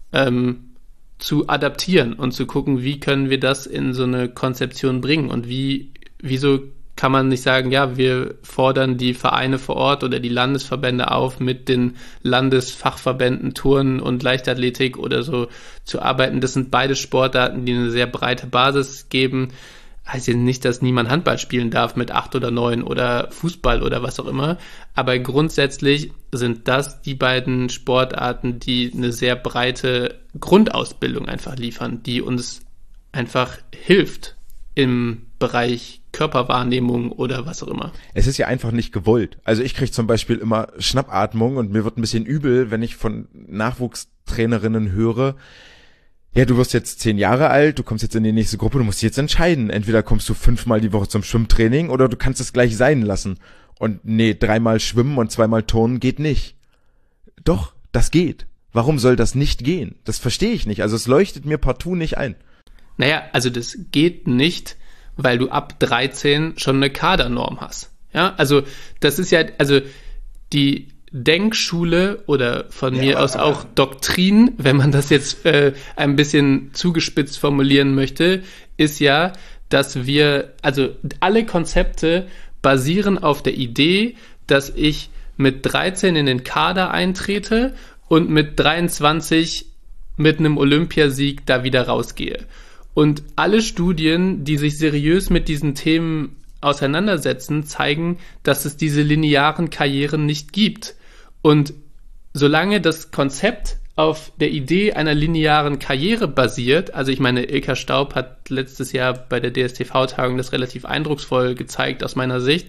zu adaptieren und zu gucken, wie können wir das in so eine Konzeption bringen und wieso kann man nicht sagen, ja, wir fordern die Vereine vor Ort oder die Landesverbände auf, mit den Landesfachverbänden Turnen und Leichtathletik oder so zu arbeiten. Das sind beide Sportarten, die eine sehr breite Basis geben. Heißt jetzt nicht, dass niemand Handball spielen darf mit 8 oder 9 oder Fußball oder was auch immer. Aber grundsätzlich sind das die beiden Sportarten, die eine sehr breite Grundausbildung einfach liefern, die uns einfach hilft im Bereich Körperwahrnehmung oder was auch immer. Es ist ja einfach nicht gewollt. Also ich kriege zum Beispiel immer Schnappatmung und mir wird ein bisschen übel, wenn ich von Nachwuchstrainerinnen höre, ja, du wirst jetzt 10 Jahre alt, du kommst jetzt in die nächste Gruppe, du musst dich jetzt entscheiden. Entweder kommst du 5-mal die Woche zum Schwimmtraining oder du kannst es gleich sein lassen. Und nee, 3-mal schwimmen und 2-mal turnen geht nicht. Doch, das geht. Warum soll das nicht gehen? Das verstehe ich nicht. Also es leuchtet mir partout nicht ein. Naja, also das geht nicht, weil du ab 13 schon eine Kadernorm hast. Ja, also das ist ja, also die Denkschule oder von mir aus auch Doktrin, wenn man das jetzt ein bisschen zugespitzt formulieren möchte, ist ja, dass wir, also alle Konzepte basieren auf der Idee, dass ich mit 13 in den Kader eintrete und mit 23 mit einem Olympiasieg da wieder rausgehe. Und alle Studien, die sich seriös mit diesen Themen auseinandersetzen, zeigen, dass es diese linearen Karrieren nicht gibt. Und solange das Konzept auf der Idee einer linearen Karriere basiert, also ich meine, Ilka Staub hat letztes Jahr bei der DSTV-Tagung das relativ eindrucksvoll gezeigt aus meiner Sicht,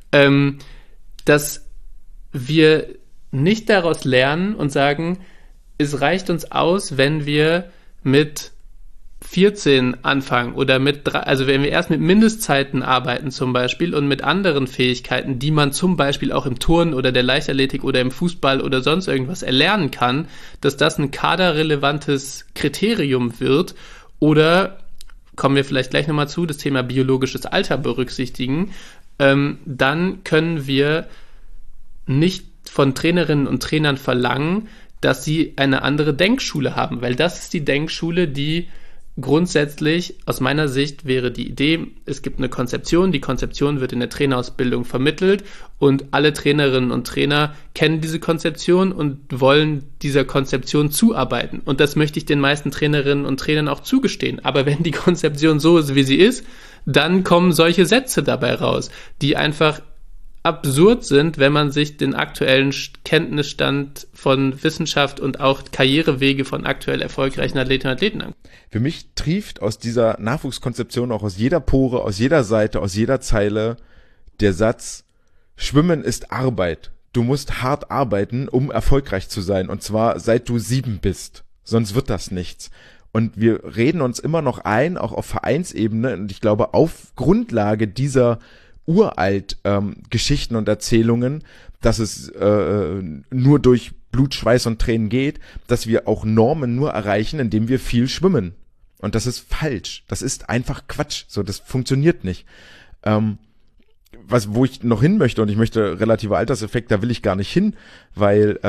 dass wir nicht daraus lernen und sagen, es reicht uns aus, wenn wir mit 14 anfangen oder also wenn wir erst mit Mindestzeiten arbeiten zum Beispiel und mit anderen Fähigkeiten, die man zum Beispiel auch im Turnen oder der Leichtathletik oder im Fußball oder sonst irgendwas erlernen kann, dass das ein kaderrelevantes Kriterium wird, oder kommen wir vielleicht gleich nochmal zu, das Thema biologisches Alter berücksichtigen, dann können wir nicht von Trainerinnen und Trainern verlangen, dass sie eine andere Denkschule haben, weil das ist die Denkschule, die grundsätzlich, aus meiner Sicht, wäre die Idee, es gibt eine Konzeption, die Konzeption wird in der Trainerausbildung vermittelt und alle Trainerinnen und Trainer kennen diese Konzeption und wollen dieser Konzeption zuarbeiten. Und das möchte ich den meisten Trainerinnen und Trainern auch zugestehen. Aber wenn die Konzeption so ist, wie sie ist, dann kommen solche Sätze dabei raus, die einfach absurd sind, wenn man sich den aktuellen Kenntnisstand von Wissenschaft und auch Karrierewege von aktuell erfolgreichen Athletinnen und Athleten an. Für mich trieft aus dieser Nachwuchskonzeption auch aus jeder Pore, aus jeder Seite, aus jeder Zeile der Satz: Schwimmen ist Arbeit. Du musst hart arbeiten, um erfolgreich zu sein. Und zwar seit du 7 bist. Sonst wird das nichts. Und wir reden uns immer noch ein, auch auf Vereinsebene, und ich glaube, auf Grundlage dieser uralt Geschichten und Erzählungen, dass es nur durch Blut, Schweiß und Tränen geht, dass wir auch Normen nur erreichen, indem wir viel schwimmen. Und das ist falsch. Das ist einfach Quatsch. So, das funktioniert nicht. Wo ich noch hin möchte, und ich möchte relativer Alterseffekt, da will ich gar nicht hin, weil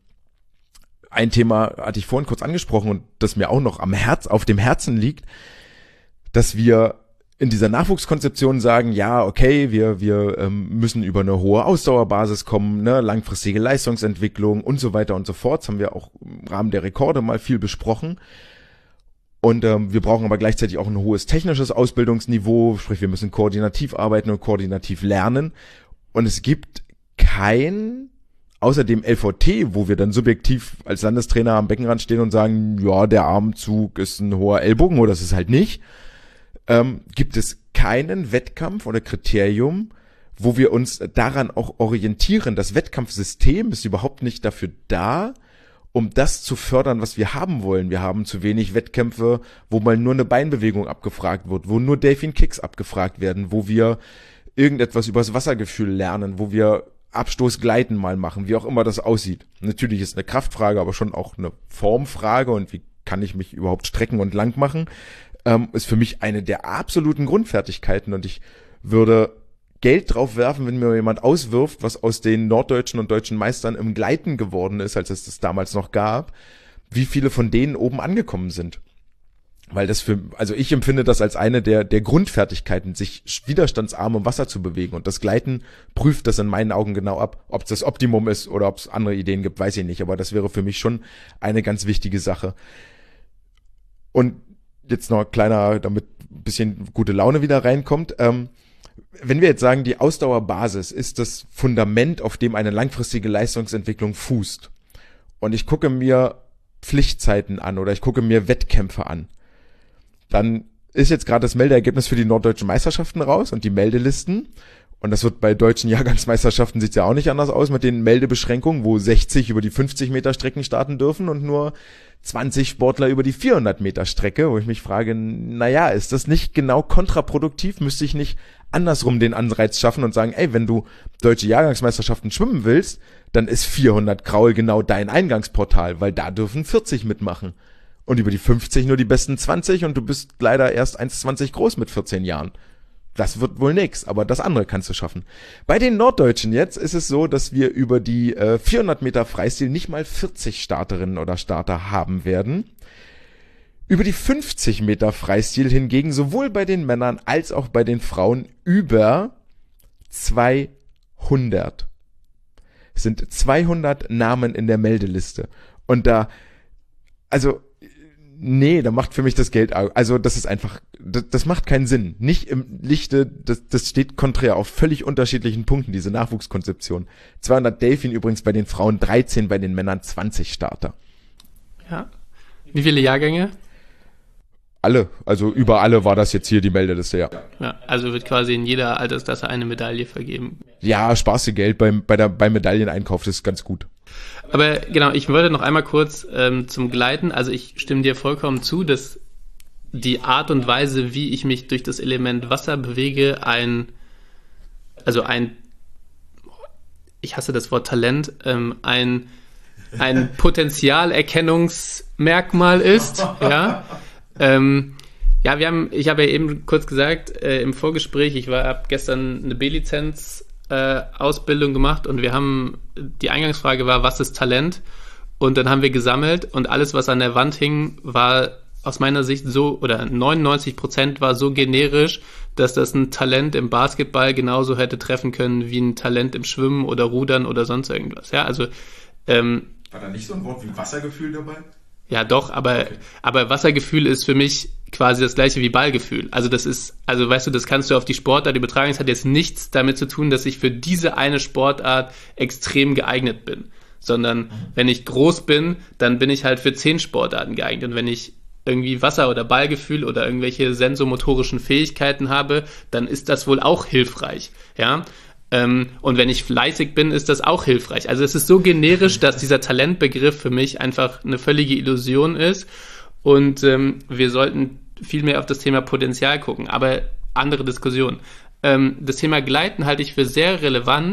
ein Thema hatte ich vorhin kurz angesprochen und das mir auch noch auf dem Herzen liegt, dass wir in dieser Nachwuchskonzeption sagen, ja, okay, wir müssen über eine hohe Ausdauerbasis kommen, ne, langfristige Leistungsentwicklung und so weiter und so fort. Das haben wir auch im Rahmen der Rekorde mal viel besprochen. Und wir brauchen aber gleichzeitig auch ein hohes technisches Ausbildungsniveau, sprich wir müssen koordinativ arbeiten und koordinativ lernen. Und es gibt außer dem LVT, wo wir dann subjektiv als Landestrainer am Beckenrand stehen und sagen, ja, der Armzug ist ein hoher Ellbogen oder das ist halt nicht, gibt es keinen Wettkampf oder Kriterium, wo wir uns daran auch orientieren. Das Wettkampfsystem ist überhaupt nicht dafür da, um das zu fördern, was wir haben wollen. Wir haben zu wenig Wettkämpfe, wo mal nur eine Beinbewegung abgefragt wird, wo nur Delfin Kicks abgefragt werden, wo wir irgendetwas über das Wassergefühl lernen, wo wir Abstoßgleiten mal machen, wie auch immer das aussieht. Natürlich ist eine Kraftfrage, aber schon auch eine Formfrage und wie kann ich mich überhaupt strecken und lang machen, ist für mich eine der absoluten Grundfertigkeiten und ich würde Geld drauf werfen, wenn mir jemand auswirft, was aus den norddeutschen und deutschen Meistern im Gleiten geworden ist, als es das damals noch gab, wie viele von denen oben angekommen sind. Weil also ich empfinde das als eine der Grundfertigkeiten, sich widerstandsarm im Wasser zu bewegen. Und das Gleiten prüft das in meinen Augen genau ab. Ob es das Optimum ist oder ob es andere Ideen gibt, weiß ich nicht. Aber das wäre für mich schon eine ganz wichtige Sache. Und jetzt noch kleiner, damit ein bisschen gute Laune wieder reinkommt. Wenn wir jetzt sagen, die Ausdauerbasis ist das Fundament, auf dem eine langfristige Leistungsentwicklung fußt. Und ich gucke mir Pflichtzeiten an oder ich gucke mir Wettkämpfe an. Dann ist jetzt gerade das Meldeergebnis für die norddeutschen Meisterschaften raus und die Meldelisten. Und das wird bei deutschen Jahrgangsmeisterschaften sieht's ja auch nicht anders aus mit den Meldebeschränkungen, wo 60 über die 50 Meter Strecken starten dürfen und nur 20 Sportler über die 400 Meter Strecke, wo ich mich frage, naja, ist das nicht genau kontraproduktiv? Müsste ich nicht andersrum den Anreiz schaffen und sagen, ey, wenn du deutsche Jahrgangsmeisterschaften schwimmen willst, dann ist 400 Kraul genau dein Eingangsportal, weil da dürfen 40 mitmachen. Und über die 50 nur die besten 20 und du bist leider erst 1,20 groß mit 14 Jahren. Das wird wohl nix, aber das andere kannst du schaffen. Bei den Norddeutschen jetzt ist es so, dass wir über die 400 Meter Freistil nicht mal 40 Starterinnen oder Starter haben werden. Über die 50 Meter Freistil hingegen sowohl bei den Männern als auch bei den Frauen über 200. Es sind 200 Namen in der Meldeliste. Und da macht für mich das Geld, also das ist einfach, das macht keinen Sinn. Nicht im Lichte, das steht konträr auf völlig unterschiedlichen Punkten, diese Nachwuchskonzeption. 200 Delfin übrigens bei den Frauen, 13 bei den Männern, 20 Starter. Ja. Wie viele Jahrgänge? Alle, also über alle war das jetzt hier die Meldeliste, ja. Ja, also wird quasi in jeder Altersklasse eine Medaille vergeben. Ja, sparst du Geld beim Medailleneinkauf, das ist ganz gut. Aber genau, ich wollte noch einmal kurz zum Gleiten, also ich stimme dir vollkommen zu, dass die Art und Weise, wie ich mich durch das Element Wasser bewege, ich hasse das Wort Talent, ein Potenzialerkennungsmerkmal ist, ja. Ich habe ja eben kurz gesagt, im Vorgespräch, ich habe gestern eine B-Lizenz Ausbildung gemacht und die Eingangsfrage war, was ist Talent? Und dann haben wir gesammelt und alles, was an der Wand hing, war aus meiner Sicht so, oder 99% war so generisch, dass das ein Talent im Basketball genauso hätte treffen können wie ein Talent im Schwimmen oder Rudern oder sonst irgendwas. Ja, also war da nicht so ein Wort wie Wassergefühl dabei? Ja, doch, aber Wassergefühl ist für mich quasi das gleiche wie Ballgefühl. Also weißt du, das kannst du auf die Sportart übertragen. Es hat jetzt nichts damit zu tun, dass ich für diese eine Sportart extrem geeignet bin. Sondern wenn ich groß bin, dann bin ich halt für 10 Sportarten geeignet. Und wenn ich irgendwie Wasser- oder Ballgefühl oder irgendwelche sensomotorischen Fähigkeiten habe, dann ist das wohl auch hilfreich. Ja. Und wenn ich fleißig bin, ist das auch hilfreich. Also es ist so generisch, dass dieser Talentbegriff für mich einfach eine völlige Illusion ist und wir sollten viel mehr auf das Thema Potenzial gucken, aber andere Diskussion. Das Thema Gleiten halte ich für sehr relevant,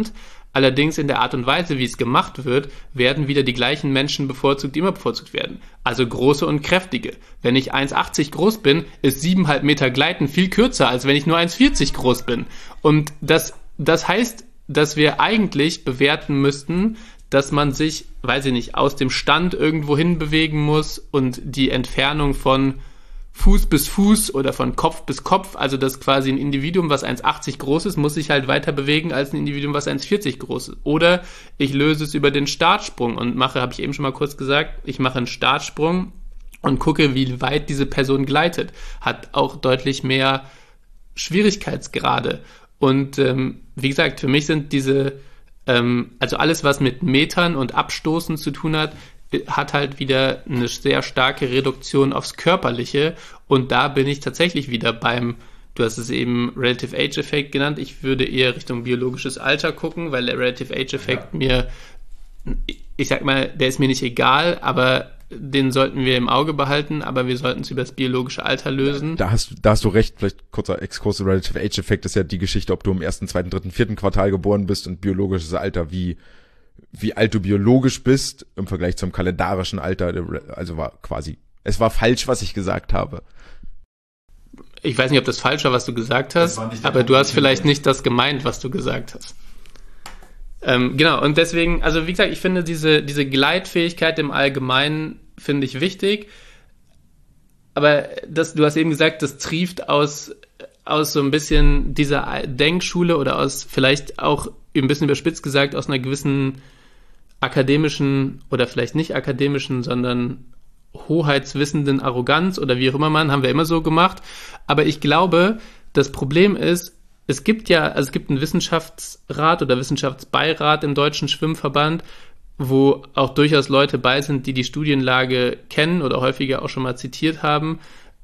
Allerdings in der Art und Weise, wie es gemacht wird, werden wieder die gleichen Menschen bevorzugt, die immer bevorzugt werden. Also große und kräftige. Wenn ich 1,80 groß bin, ist 7,5 Meter Gleiten viel kürzer, als wenn ich nur 1,40 groß bin. Und das heißt, dass wir eigentlich bewerten müssten, dass man sich, weiß ich nicht, aus dem Stand irgendwo hin bewegen muss und die Entfernung von Fuß bis Fuß oder von Kopf bis Kopf, also dass quasi ein Individuum, was 1,80 groß ist, muss sich halt weiter bewegen als ein Individuum, was 1,40 groß ist. Oder ich löse es über den Startsprung und mache, habe ich eben schon mal kurz gesagt, ich mache einen Startsprung und gucke, wie weit diese Person gleitet. Hat auch deutlich mehr Schwierigkeitsgrade. Und wie gesagt, für mich sind also alles, was mit Metern und Abstoßen zu tun hat halt wieder eine sehr starke Reduktion aufs Körperliche. Und da bin ich tatsächlich wieder du hast es eben Relative Age Effekt genannt, ich würde eher Richtung biologisches Alter gucken, weil der Relative Age Effekt ich sag mal, der ist mir nicht egal, aber den sollten wir im Auge behalten, aber wir sollten es über das biologische Alter lösen. Da hast du recht, vielleicht kurzer Exkurs, Relative Age Effekt ist ja die Geschichte, ob du im 1., 2., 3., 4. Quartal geboren bist und biologisches Alter, wie alt du biologisch bist im Vergleich zum kalendarischen Alter, also es war falsch, was ich gesagt habe. Ich weiß nicht, ob das falsch war, was du gesagt hast, aber du hast vielleicht nicht das gemeint, was du gesagt hast. Genau, und deswegen, also wie gesagt, ich finde diese Gleitfähigkeit im Allgemeinen finde ich wichtig, aber du hast eben gesagt, das trieft aus so ein bisschen dieser Denkschule oder aus vielleicht auch ein bisschen überspitzt gesagt aus einer gewissen akademischen oder vielleicht nicht akademischen, sondern hoheitswissenden Arroganz oder wie auch immer haben wir immer so gemacht. Aber ich glaube, das Problem ist, es gibt einen Wissenschaftsrat oder Wissenschaftsbeirat im Deutschen Schwimmverband, wo auch durchaus Leute bei sind, die Studienlage kennen oder häufiger auch schon mal zitiert haben,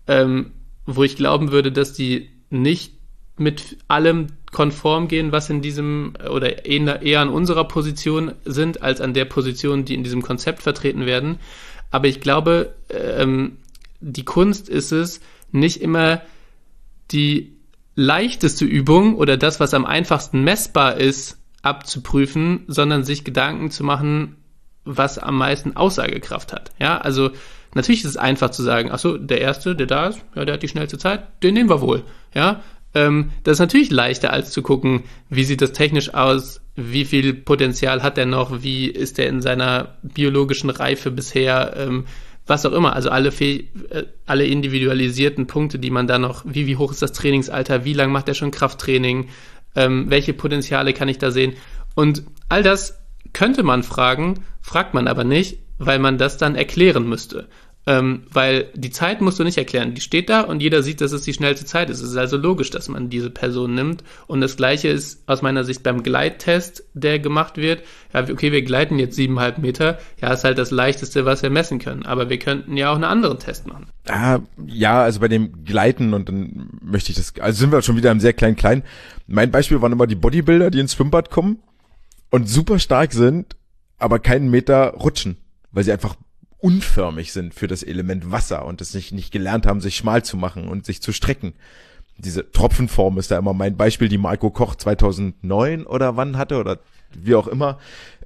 wo ich glauben würde, dass die nicht mit allem konform gehen, was in diesem oder eher an unserer Position sind, als an der Position, die in diesem Konzept vertreten werden. Aber ich glaube, die Kunst ist es, nicht immer die leichteste Übung oder das, was am einfachsten messbar ist, abzuprüfen, sondern sich Gedanken zu machen, was am meisten Aussagekraft hat. Ja, also natürlich ist es einfach zu sagen, ach so, der Erste, der da ist, ja, der hat die schnellste Zeit, den nehmen wir wohl. Ja, das ist natürlich leichter, als zu gucken, wie sieht das technisch aus, wie viel Potenzial hat er noch, wie ist er in seiner biologischen Reife bisher, was auch immer. Also alle individualisierten Punkte, die man da noch, wie hoch ist das Trainingsalter, wie lange macht er schon Krafttraining, welche Potenziale kann ich da sehen. Und all das könnte man fragen, fragt man aber nicht, weil man das dann erklären müsste. Weil die Zeit musst du nicht erklären. Die steht da und jeder sieht, dass es die schnellste Zeit ist. Es ist also logisch, dass man diese Person nimmt. Und das Gleiche ist aus meiner Sicht beim Gleittest, der gemacht wird. Ja, okay, wir gleiten jetzt 7,5 Meter. Ja, ist halt das Leichteste, was wir messen können. Aber wir könnten ja auch einen anderen Test machen. Ja, also bei dem Gleiten und dann möchte ich also sind wir schon wieder im sehr klein. Mein Beispiel waren immer die Bodybuilder, die ins Schwimmbad kommen und super stark sind, aber keinen Meter rutschen, weil sie einfach unförmig sind für das Element Wasser und es nicht gelernt haben, sich schmal zu machen und sich zu strecken. Diese Tropfenform ist da immer mein Beispiel, die Marco Koch 2009 oder wann hatte oder wie auch immer,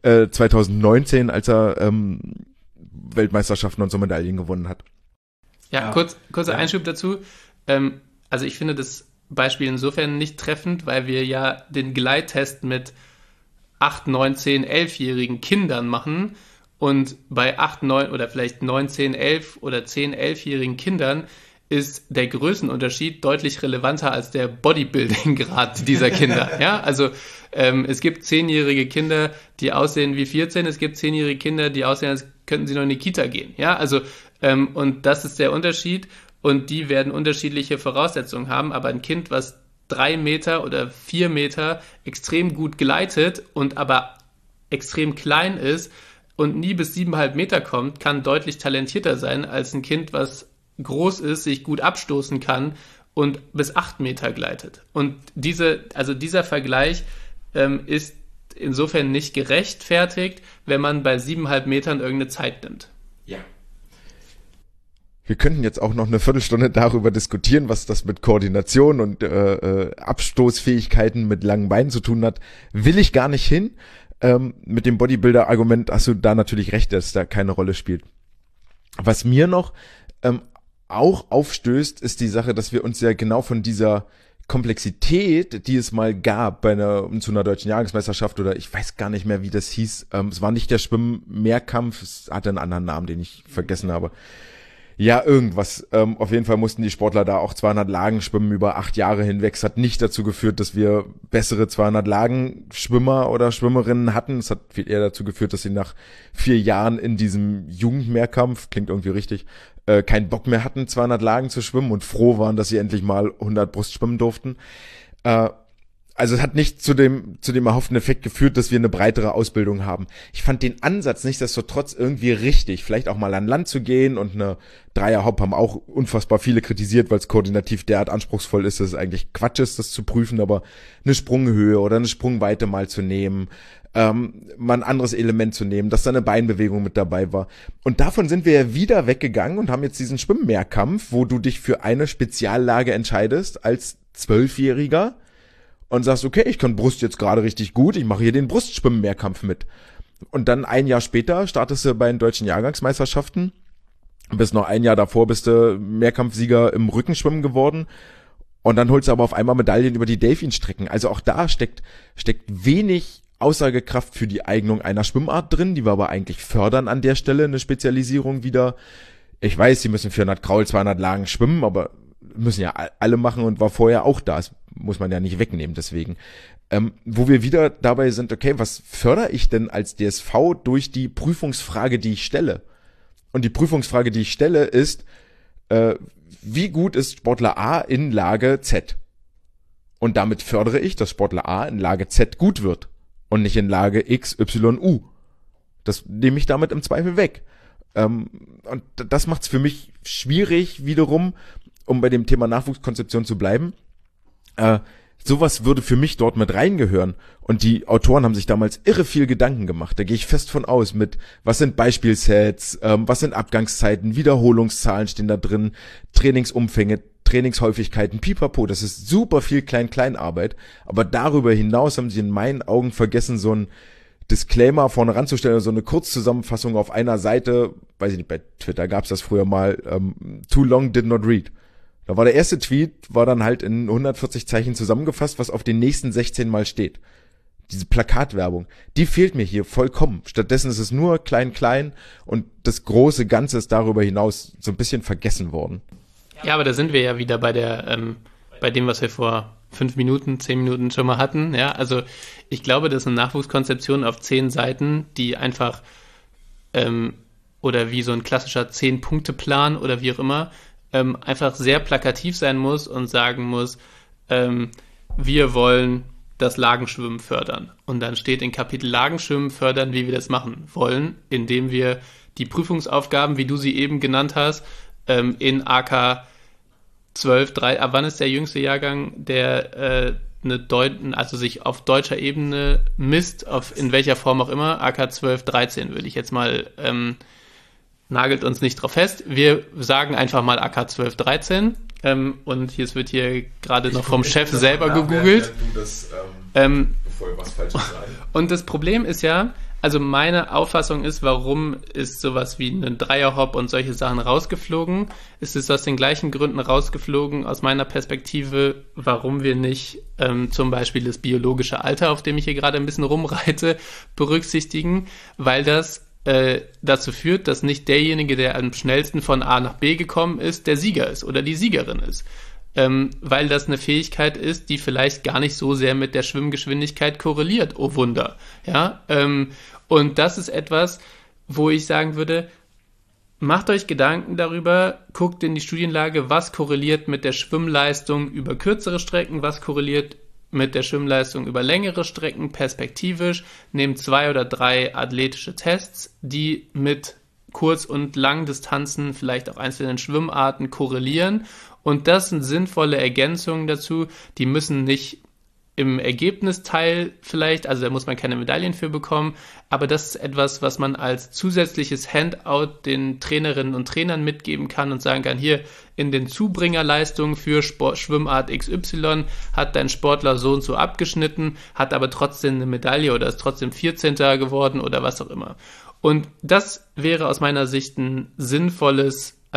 2019, als er Weltmeisterschaften und so Medaillen gewonnen hat. Ja, kurzer Einschub dazu. Also ich finde das Beispiel insofern nicht treffend, weil wir ja den Gleittest mit 8, 9, 10, 11-jährigen Kindern machen. Und bei 8, 9 oder vielleicht 9, 10, 11 oder 10, 11-jährigen Kindern ist der Größenunterschied deutlich relevanter als der Bodybuilding-Grad dieser Kinder. Ja, also es gibt 10-jährige Kinder, die aussehen wie 14, es gibt 10-jährige Kinder, die aussehen, als könnten sie noch in die Kita gehen. Ja, also und das ist der Unterschied und die werden unterschiedliche Voraussetzungen haben, aber ein Kind, was 3 Meter oder 4 Meter extrem gut gleitet und aber extrem klein ist, und nie bis 7,5 Meter kommt, kann deutlich talentierter sein als ein Kind, was groß ist, sich gut abstoßen kann und bis 8 Meter gleitet. Und dieser Vergleich ist insofern nicht gerechtfertigt, wenn man bei 7,5 Metern irgendeine Zeit nimmt. Wir könnten jetzt auch noch eine Viertelstunde darüber diskutieren, was das mit Koordination und Abstoßfähigkeiten mit langen Beinen zu tun hat. Will ich gar nicht hin. Mit dem Bodybuilder-Argument hast du da natürlich recht, dass da keine Rolle spielt. Was mir noch auch aufstößt, ist die Sache, dass wir uns ja genau von dieser Komplexität, die es mal gab zu einer deutschen Jahrgangsmeisterschaft oder ich weiß gar nicht mehr, wie das hieß. Es war nicht der Schwimm-Mehrkampf, es hatte einen anderen Namen, den ich vergessen habe. Ja, irgendwas. Auf jeden Fall mussten die Sportler da auch 200 Lagen schwimmen über 8 Jahre hinweg. Es hat nicht dazu geführt, dass wir bessere 200 Lagen Schwimmer oder Schwimmerinnen hatten. Es hat viel eher dazu geführt, dass sie nach 4 Jahren in diesem Jugendmehrkampf, klingt irgendwie richtig, keinen Bock mehr hatten, 200 Lagen zu schwimmen und froh waren, dass sie endlich mal 100 Brust schwimmen durften. Also es hat nicht zu dem erhofften Effekt geführt, dass wir eine breitere Ausbildung haben. Ich fand den Ansatz nichtsdestotrotz irgendwie richtig, vielleicht auch mal an Land zu gehen und eine Dreierhop haben auch unfassbar viele kritisiert, weil es koordinativ derart anspruchsvoll ist, dass es eigentlich Quatsch ist, das zu prüfen, aber eine Sprunghöhe oder eine Sprungweite mal zu nehmen, mal ein anderes Element zu nehmen, dass da eine Beinbewegung mit dabei war. Und davon sind wir ja wieder weggegangen und haben jetzt diesen Schwimmmehrkampf, wo du dich für eine Speziallage entscheidest als 12-Jähriger und sagst, okay, ich kann Brust jetzt gerade richtig gut, ich mache hier den Brustschwimmen-Mehrkampf mit. Und dann ein Jahr später startest du bei den deutschen Jahrgangsmeisterschaften, bis noch ein Jahr davor bist du Mehrkampfsieger im Rückenschwimmen geworden und dann holst du aber auf einmal Medaillen über die Delfinstrecken. Also auch da steckt wenig Aussagekraft für die Eignung einer Schwimmart drin, die wir aber eigentlich fördern an der Stelle, eine Spezialisierung wieder. Ich weiß, sie müssen 400 Kraul, 200 Lagen schwimmen, aber müssen ja alle machen und war vorher auch da. Das muss man ja nicht wegnehmen, deswegen. Wo wir wieder dabei sind, okay, was fördere ich denn als DSV durch die Prüfungsfrage, die ich stelle? Und die Prüfungsfrage, die ich stelle, ist, wie gut ist Sportler A in Lage Z? Und damit fördere ich, dass Sportler A in Lage Z gut wird und nicht in Lage X, Y, U. Das nehme ich damit im Zweifel weg. Und das macht es für mich schwierig wiederum, um bei dem Thema Nachwuchskonzeption zu bleiben. Sowas würde für mich dort mit reingehören. Und die Autoren haben sich damals irre viel Gedanken gemacht. Da gehe ich fest von aus mit, was sind Beispielsets, was sind Abgangszeiten, Wiederholungszahlen stehen da drin, Trainingsumfänge, Trainingshäufigkeiten, pipapo. Das ist super viel Klein-Klein-Arbeit. Aber darüber hinaus haben sie in meinen Augen vergessen, so ein Disclaimer vorne ranzustellen, so eine Kurzzusammenfassung auf einer Seite, weiß ich nicht, bei Twitter gab's das früher mal, too long did not read. Da war der erste Tweet, war dann halt in 140 Zeichen zusammengefasst, was auf den nächsten 16 Mal steht. Diese Plakatwerbung, die fehlt mir hier vollkommen. Stattdessen ist es nur klein und das große Ganze ist darüber hinaus so ein bisschen vergessen worden. Ja, aber da sind wir ja wieder bei dem, was wir vor 5 Minuten, 10 Minuten schon mal hatten. Ja, also ich glaube, dass eine Nachwuchskonzeption auf 10 Seiten, die einfach oder wie so ein klassischer 10-Punkte-Plan oder wie auch immer, einfach sehr plakativ sein muss und sagen muss, wir wollen das Lagenschwimmen fördern. Und dann steht in Kapitel Lagenschwimmen fördern, wie wir das machen wollen, indem wir die Prüfungsaufgaben, wie du sie eben genannt hast, in AK 12, 3, ab wann ist der jüngste Jahrgang, der also sich auf deutscher Ebene misst, in welcher Form auch immer, AK 12, 13 würde ich jetzt mal, nagelt uns nicht drauf fest. Wir sagen einfach mal AK 12, 13 und es wird hier gerade noch vom Chef selber gegoogelt. Bevor wir was Falsches sagen. Und das Problem ist ja, also meine Auffassung ist, warum ist sowas wie ein Dreierhop und solche Sachen rausgeflogen? Ist es aus den gleichen Gründen rausgeflogen, aus meiner Perspektive, warum wir nicht zum Beispiel das biologische Alter, auf dem ich hier gerade ein bisschen rumreite, berücksichtigen, weil das dazu führt, dass nicht derjenige, der am schnellsten von A nach B gekommen ist, der Sieger ist oder die Siegerin ist. Weil das eine Fähigkeit ist, die vielleicht gar nicht so sehr mit der Schwimmgeschwindigkeit korreliert, oh Wunder. Ja, und das ist etwas, wo ich sagen würde, macht euch Gedanken darüber, guckt in die Studienlage, was korreliert mit der Schwimmleistung über kürzere Strecken, was korreliert mit der Schwimmleistung über längere Strecken, perspektivisch, nehmt 2 oder 3 athletische Tests, die mit Kurz- und Langdistanzen, vielleicht auch einzelnen Schwimmarten korrelieren. Und das sind sinnvolle Ergänzungen dazu, die müssen nicht im Ergebnisteil vielleicht, also da muss man keine Medaillen für bekommen, aber das ist etwas, was man als zusätzliches Handout den Trainerinnen und Trainern mitgeben kann und sagen kann, hier in den Zubringerleistungen für Schwimmart XY hat dein Sportler so und so abgeschnitten, hat aber trotzdem eine Medaille oder ist trotzdem 14. geworden oder was auch immer. Und das wäre aus meiner Sicht eine sinnvolle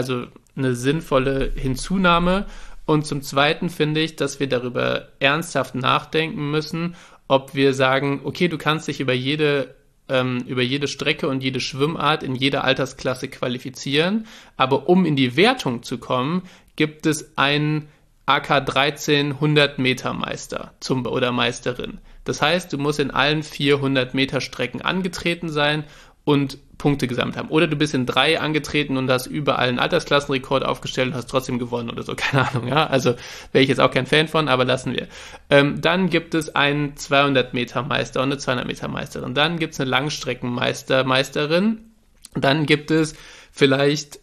Hinzunahme. Und zum Zweiten finde ich, dass wir darüber ernsthaft nachdenken müssen, ob wir sagen, okay, du kannst dich über jede Strecke und jede Schwimmart in jeder Altersklasse qualifizieren, aber um in die Wertung zu gibt es einen AK 13 100 Meter Meister oder Meisterin. Das heißt, du musst in allen 400 Meter Strecken angetreten sein und Punkte gesammelt haben. Oder du bist in 3 angetreten und hast überall einen Altersklassenrekord aufgestellt und hast trotzdem gewonnen oder so. Keine Ahnung, ja. Also wäre ich jetzt auch kein Fan von, aber lassen wir. Dann gibt es einen 200 Meter Meister und eine 200 Meter Meisterin. Dann gibt es eine Langstreckenmeisterin. Dann gibt es vielleicht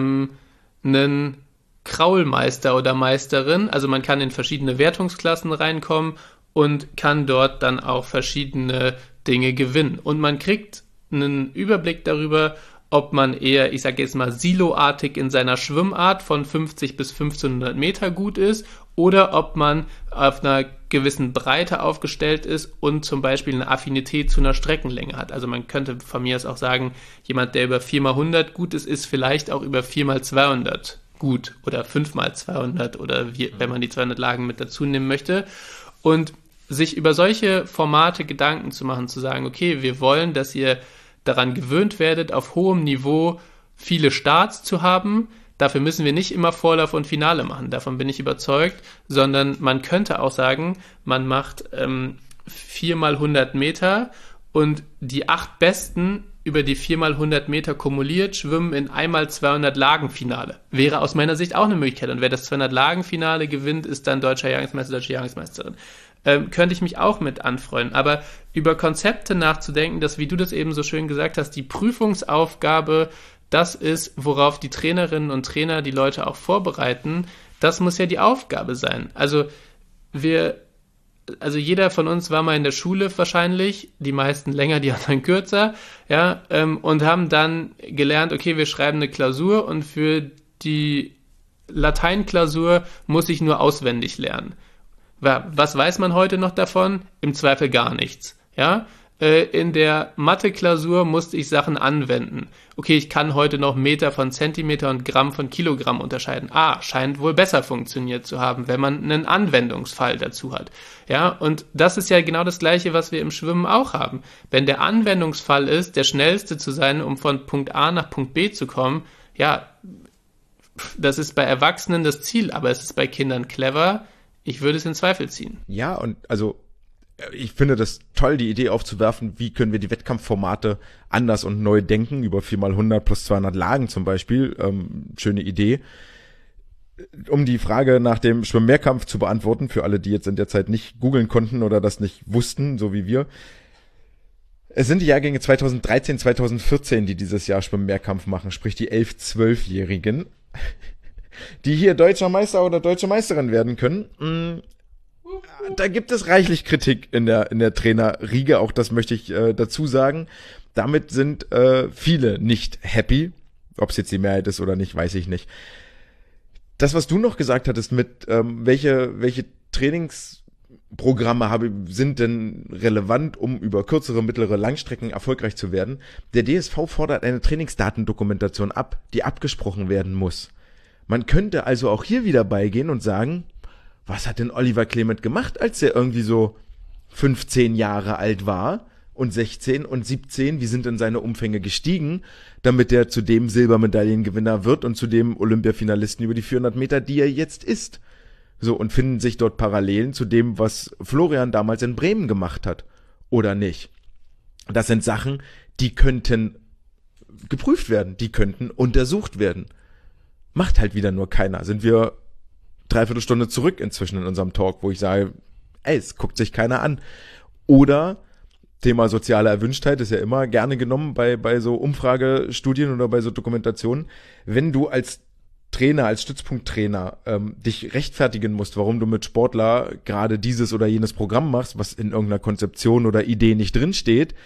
einen Kraulmeister oder Meisterin. Also man kann in verschiedene Wertungsklassen reinkommen und kann dort dann auch verschiedene Dinge gewinnen. Und man kriegt einen Überblick darüber, ob man eher, ich sage jetzt mal, siloartig in seiner Schwimmart von 50 bis 1500 Meter gut ist oder ob man auf einer gewissen Breite aufgestellt ist und zum Beispiel eine Affinität zu einer Streckenlänge hat. Also man könnte von mir aus auch sagen, jemand, der über 4x100 gut ist, ist vielleicht auch über 4x200 gut oder 5x200 oder wenn man die 200 Lagen mit dazu nehmen möchte. Und sich über solche Formate Gedanken zu machen, zu sagen, okay, wir wollen, dass ihr daran gewöhnt werdet, auf hohem Niveau viele Starts zu haben. Dafür müssen wir nicht immer Vorlauf und Finale machen, davon bin ich überzeugt, sondern man könnte auch sagen, man macht 4x100 Meter und die 8 Besten über die 4x100 Meter kumuliert schwimmen in 1x200 Lagenfinale. Wäre aus meiner Sicht auch eine Möglichkeit. Und wer das 200 Lagenfinale gewinnt, ist dann deutscher Jahrgangsmeister, deutsche Jahrgangsmeisterin. Könnte ich mich auch mit anfreunden. Aber über Konzepte nachzudenken, dass, wie du das eben so schön gesagt hast, die Prüfungsaufgabe das ist, worauf die Trainerinnen und Trainer die Leute auch vorbereiten, das muss ja die Aufgabe sein. Also jeder von uns war mal in der Schule wahrscheinlich, die meisten länger, die anderen kürzer, ja, und haben dann gelernt, okay, wir schreiben eine Klausur und für die Lateinklausur muss ich nur auswendig lernen. Was weiß man heute noch davon? Im Zweifel gar nichts. Ja? In der Mathe-Klausur musste ich Sachen anwenden. Okay, ich kann heute noch Meter von Zentimeter und Gramm von Kilogramm unterscheiden. Scheint wohl besser funktioniert zu haben, wenn man einen Anwendungsfall dazu hat. Ja, und das ist ja genau das Gleiche, was wir im Schwimmen auch haben. Wenn der Anwendungsfall ist, der schnellste zu sein, um von Punkt A nach Punkt B zu kommen, ja, das ist bei Erwachsenen das Ziel, aber es ist bei Kindern clever. Ich würde es in Zweifel ziehen. Ja, und also ich finde das toll, die Idee aufzuwerfen, wie können wir die Wettkampfformate anders und neu denken, über 4x100 plus 200 Lagen zum Beispiel, schöne Idee. Um die Frage nach dem Schwimmmehrkampf zu beantworten, für alle, die jetzt in der Zeit nicht googeln konnten oder das nicht wussten, so wie wir. Es sind die Jahrgänge 2013, 2014, die dieses Jahr Schwimmmehrkampf machen, sprich die 11-, 12-Jährigen, die hier deutscher Meister oder deutsche Meisterin werden können. Da gibt es reichlich Kritik in der Trainerriege, auch das möchte ich dazu sagen. Damit sind viele nicht happy. Ob es jetzt die Mehrheit ist oder nicht, weiß ich nicht. Das, was du noch gesagt hattest mit welche Trainingsprogramme sind denn relevant, um über kürzere, mittlere Langstrecken erfolgreich zu werden? Der DSV fordert eine Trainingsdatendokumentation ab, die abgesprochen werden muss. Man könnte also auch hier wieder beigehen und sagen, was hat denn Oliver Clement gemacht, als er irgendwie so 15 Jahre alt war und 16 und 17? Wie sind denn seine Umfänge gestiegen, damit er zu dem Silbermedaillengewinner wird und zu dem Olympiafinalisten über die 400 Meter, die er jetzt ist? So, und finden sich dort Parallelen zu dem, was Florian damals in Bremen gemacht hat, oder nicht? Das sind Sachen, die könnten geprüft werden, die könnten untersucht werden. Macht halt wieder nur keiner. Sind wir 3/4 Stunde zurück inzwischen in unserem Talk, wo ich sage, es guckt sich keiner an. Oder Thema soziale Erwünschtheit ist ja immer gerne genommen bei so Umfragestudien oder bei so Dokumentationen. Wenn du als Trainer, als Stützpunkttrainer dich rechtfertigen musst, warum du mit Sportler gerade dieses oder jenes Programm machst, was in irgendeiner Konzeption oder Idee nicht drinsteht,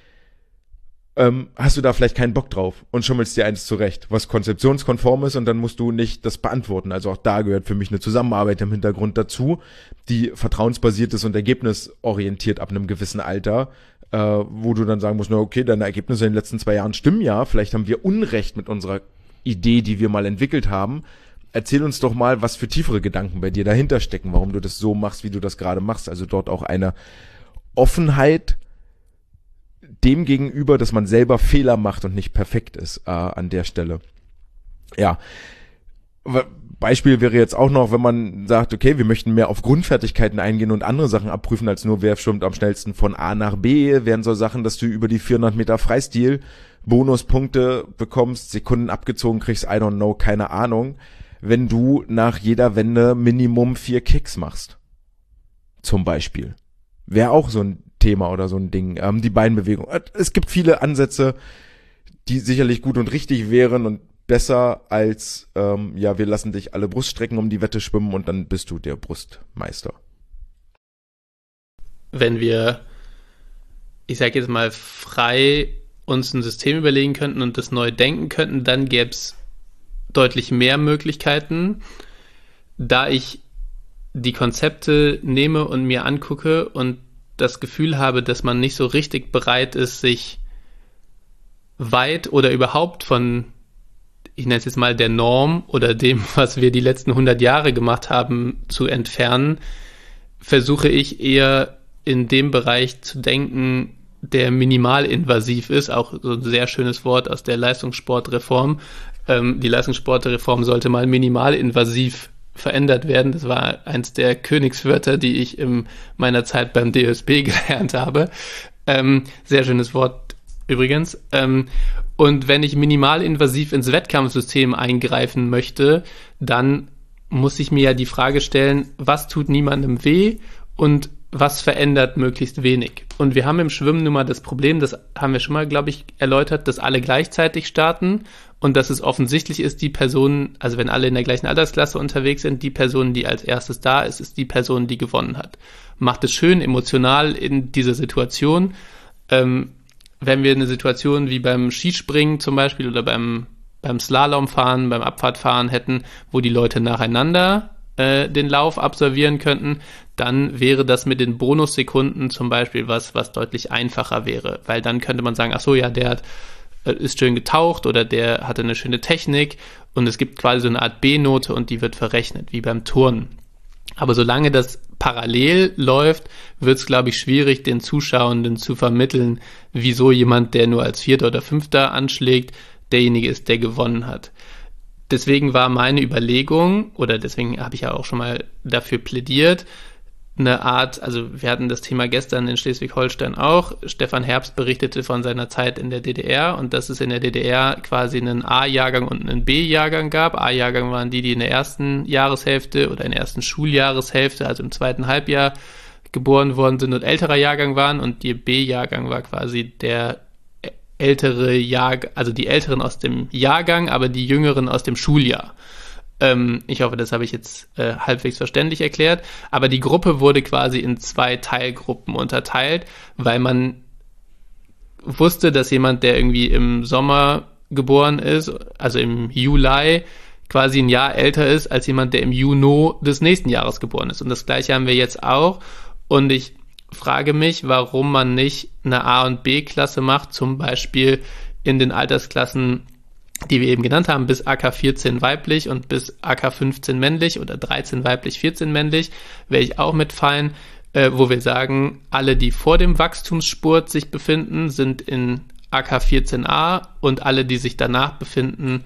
hast du da vielleicht keinen Bock drauf und schummelst dir eins zurecht, was konzeptionskonform ist, und dann musst du nicht das beantworten. Also auch da gehört für mich eine Zusammenarbeit im Hintergrund dazu, die vertrauensbasiert ist und ergebnisorientiert ab einem gewissen Alter, wo du dann sagen musst, na okay, deine Ergebnisse in den letzten 2 Jahren stimmen ja, vielleicht haben wir Unrecht mit unserer Idee, die wir mal entwickelt haben. Erzähl uns doch mal, was für tiefere Gedanken bei dir dahinter stecken, warum du das so machst, wie du das gerade machst. Also dort auch eine Offenheit dem gegenüber, dass man selber Fehler macht und nicht perfekt ist an der Stelle. Ja, Beispiel wäre jetzt auch noch, wenn man sagt, okay, wir möchten mehr auf Grundfertigkeiten eingehen und andere Sachen abprüfen, als nur wer schwimmt am schnellsten von A nach B, wären so Sachen, dass du über die 400 Meter Freistil Bonuspunkte bekommst, Sekunden abgezogen kriegst, I don't know, keine Ahnung, wenn du nach jeder Wende Minimum 4 Kicks machst. Zum Beispiel. Wäre auch so ein Thema oder so ein Ding. Die Beinbewegung. Es gibt viele Ansätze, die sicherlich gut und richtig wären und besser als, wir lassen dich alle Bruststrecken um die Wette schwimmen und dann bist du der Brustmeister. Wenn wir, ich sage jetzt mal, frei uns ein System überlegen könnten und das neu denken könnten, dann gäbe es deutlich mehr Möglichkeiten. Da ich die Konzepte nehme und mir angucke und das Gefühl habe, dass man nicht so richtig bereit ist, sich weit oder überhaupt von, ich nenne es jetzt mal, der Norm oder dem, was wir die letzten 100 Jahre gemacht haben, zu entfernen, versuche ich eher in dem Bereich zu denken, der minimalinvasiv ist, auch so ein sehr schönes Wort aus der Leistungssportreform. Die Leistungssportreform sollte mal minimalinvasiv verändert werden. Das war eins der Königswörter, die ich in meiner Zeit beim DSB gelernt habe. Sehr schönes Wort übrigens. Und wenn ich minimalinvasiv ins Wettkampfsystem eingreifen möchte, dann muss ich mir ja die Frage stellen, was tut niemandem weh und was verändert möglichst wenig. Und wir haben im Schwimmen nun mal das Problem, das haben wir schon mal, glaube ich, erläutert, dass alle gleichzeitig starten und dass es offensichtlich ist, die Person, also wenn alle in der gleichen Altersklasse unterwegs sind, die Person, die als erstes da ist, ist die Person, die gewonnen hat. Macht es schön emotional in dieser Situation. Wenn wir eine Situation wie beim Skispringen zum Beispiel oder beim Slalomfahren, beim Abfahrtfahren hätten, wo die Leute nacheinander den Lauf absolvieren könnten, dann wäre das mit den Bonussekunden zum Beispiel was deutlich einfacher wäre, weil dann könnte man sagen, ach so, ja, der ist schön getaucht oder der hatte eine schöne Technik und es gibt quasi so eine Art B-Note und die wird verrechnet, wie beim Turnen. Aber solange das parallel läuft, wird es, glaube ich, schwierig, den Zuschauenden zu vermitteln, wieso jemand, der nur als Vierter oder Fünfter anschlägt, derjenige ist, der gewonnen hat. Deswegen war meine Überlegung, oder deswegen habe ich ja auch schon mal dafür plädiert, eine Art, also wir hatten das Thema gestern in Schleswig-Holstein auch, Stefan Herbst berichtete von seiner Zeit in der DDR und dass es in der DDR quasi einen A-Jahrgang und einen B-Jahrgang gab. A-Jahrgang waren die in der ersten Jahreshälfte oder in der ersten Schuljahreshälfte, also im zweiten Halbjahr geboren worden sind und älterer Jahrgang waren und der B-Jahrgang war quasi der ältere Jahrgang, also die Älteren aus dem Jahrgang, aber die Jüngeren aus dem Schuljahr. Ich hoffe, das habe ich jetzt halbwegs verständlich erklärt. Aber die Gruppe wurde quasi in 2 Teilgruppen unterteilt, weil man wusste, dass jemand, der irgendwie im Sommer geboren ist, also im Juli, quasi ein Jahr älter ist als jemand, der im Juni des nächsten Jahres geboren ist. Und das Gleiche haben wir jetzt auch. Und ich frage mich, warum man nicht eine A- und B-Klasse macht, zum Beispiel in den Altersklassen, die wir eben genannt haben, bis AK 14 weiblich und bis AK 15 männlich oder 13 weiblich, 14 männlich, wäre ich auch mit fein, wo wir sagen, alle, die vor dem Wachstumsspurt sich befinden, sind in AK 14a und alle, die sich danach befinden,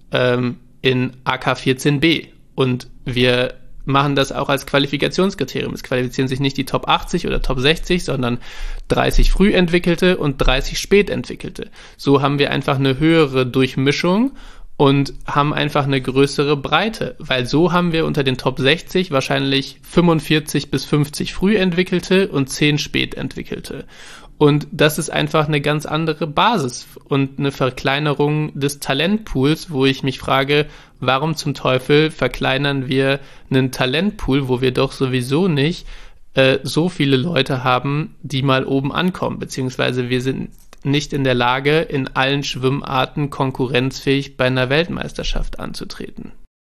in AK 14b. Und wir machen das auch als Qualifikationskriterium. Es qualifizieren sich nicht die Top 80 oder Top 60, sondern 30 Frühentwickelte und 30 Spätentwickelte. So haben wir einfach eine höhere Durchmischung und haben einfach eine größere Breite, weil so haben wir unter den Top 60 wahrscheinlich 45 bis 50 Frühentwickelte und 10 Spätentwickelte. Und das ist einfach eine ganz andere Basis und eine Verkleinerung des Talentpools, wo ich mich frage, warum zum Teufel verkleinern wir einen Talentpool, wo wir doch sowieso nicht so viele Leute haben, die mal oben ankommen, beziehungsweise wir sind nicht in der Lage, in allen Schwimmarten konkurrenzfähig bei einer Weltmeisterschaft anzutreten.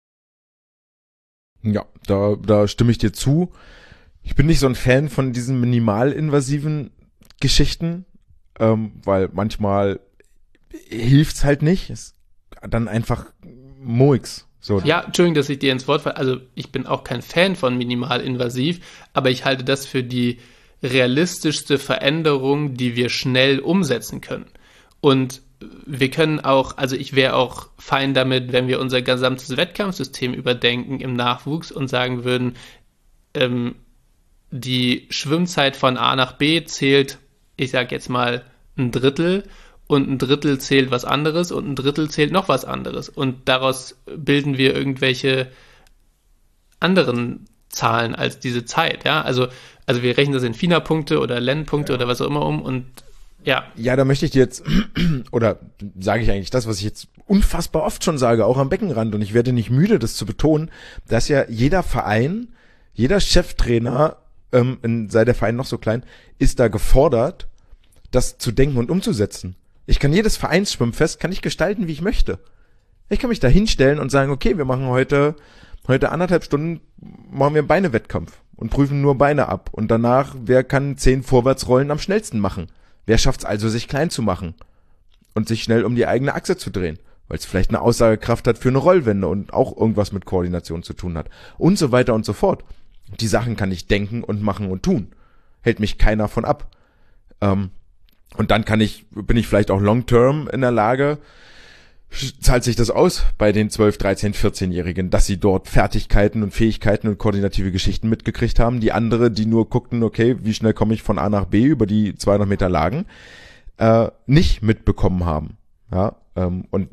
Ja, da stimme ich dir zu. Ich bin nicht so ein Fan von diesen minimalinvasiven Geschichten, weil manchmal hilft's halt nicht. Ist dann einfach Murks. So. Ja, Entschuldigung, dass ich dir ins Wort falle. Also ich bin auch kein Fan von minimalinvasiv, aber ich halte das für die realistischste Veränderung, die wir schnell umsetzen können. Und wir können auch, also ich wäre auch fein damit, wenn wir unser gesamtes Wettkampfsystem überdenken im Nachwuchs und sagen würden, die Schwimmzeit von A nach B zählt, ich sag jetzt mal, ein Drittel und ein Drittel zählt was anderes und ein Drittel zählt noch was anderes. Und daraus bilden wir irgendwelche anderen Zahlen als diese Zeit, ja. Also wir rechnen das in FINA-Punkte oder LEN-Punkte oder was auch immer um und ja. Ja, da möchte ich dir jetzt, oder sage ich eigentlich das, was ich jetzt unfassbar oft schon sage, auch am Beckenrand, und ich werde nicht müde, das zu betonen, dass ja jeder Verein, jeder Cheftrainer, sei der Verein noch so klein, ist da gefordert, das zu denken und umzusetzen. Ich kann jedes Vereinsschwimmfest, kann ich gestalten, wie ich möchte. Ich kann mich da hinstellen und sagen, okay, wir machen heute 1,5 Stunden, machen wir einen Beinewettkampf und prüfen nur Beine ab. Und danach, wer kann 10 Vorwärtsrollen am schnellsten machen? Wer schafft es also, sich klein zu machen und sich schnell um die eigene Achse zu drehen? Weil es vielleicht eine Aussagekraft hat für eine Rollwende und auch irgendwas mit Koordination zu tun hat. Und so weiter und so fort. Die Sachen kann ich denken und machen und tun. Hält mich keiner von ab. Und dann bin ich vielleicht auch long-term in der Lage, zahlt sich das aus bei den 12, 13, 14-Jährigen, dass sie dort Fertigkeiten und Fähigkeiten und koordinative Geschichten mitgekriegt haben. Die andere, die nur guckten, okay, wie schnell komme ich von A nach B über die 200 Meter Lagen, nicht mitbekommen haben. Ja, und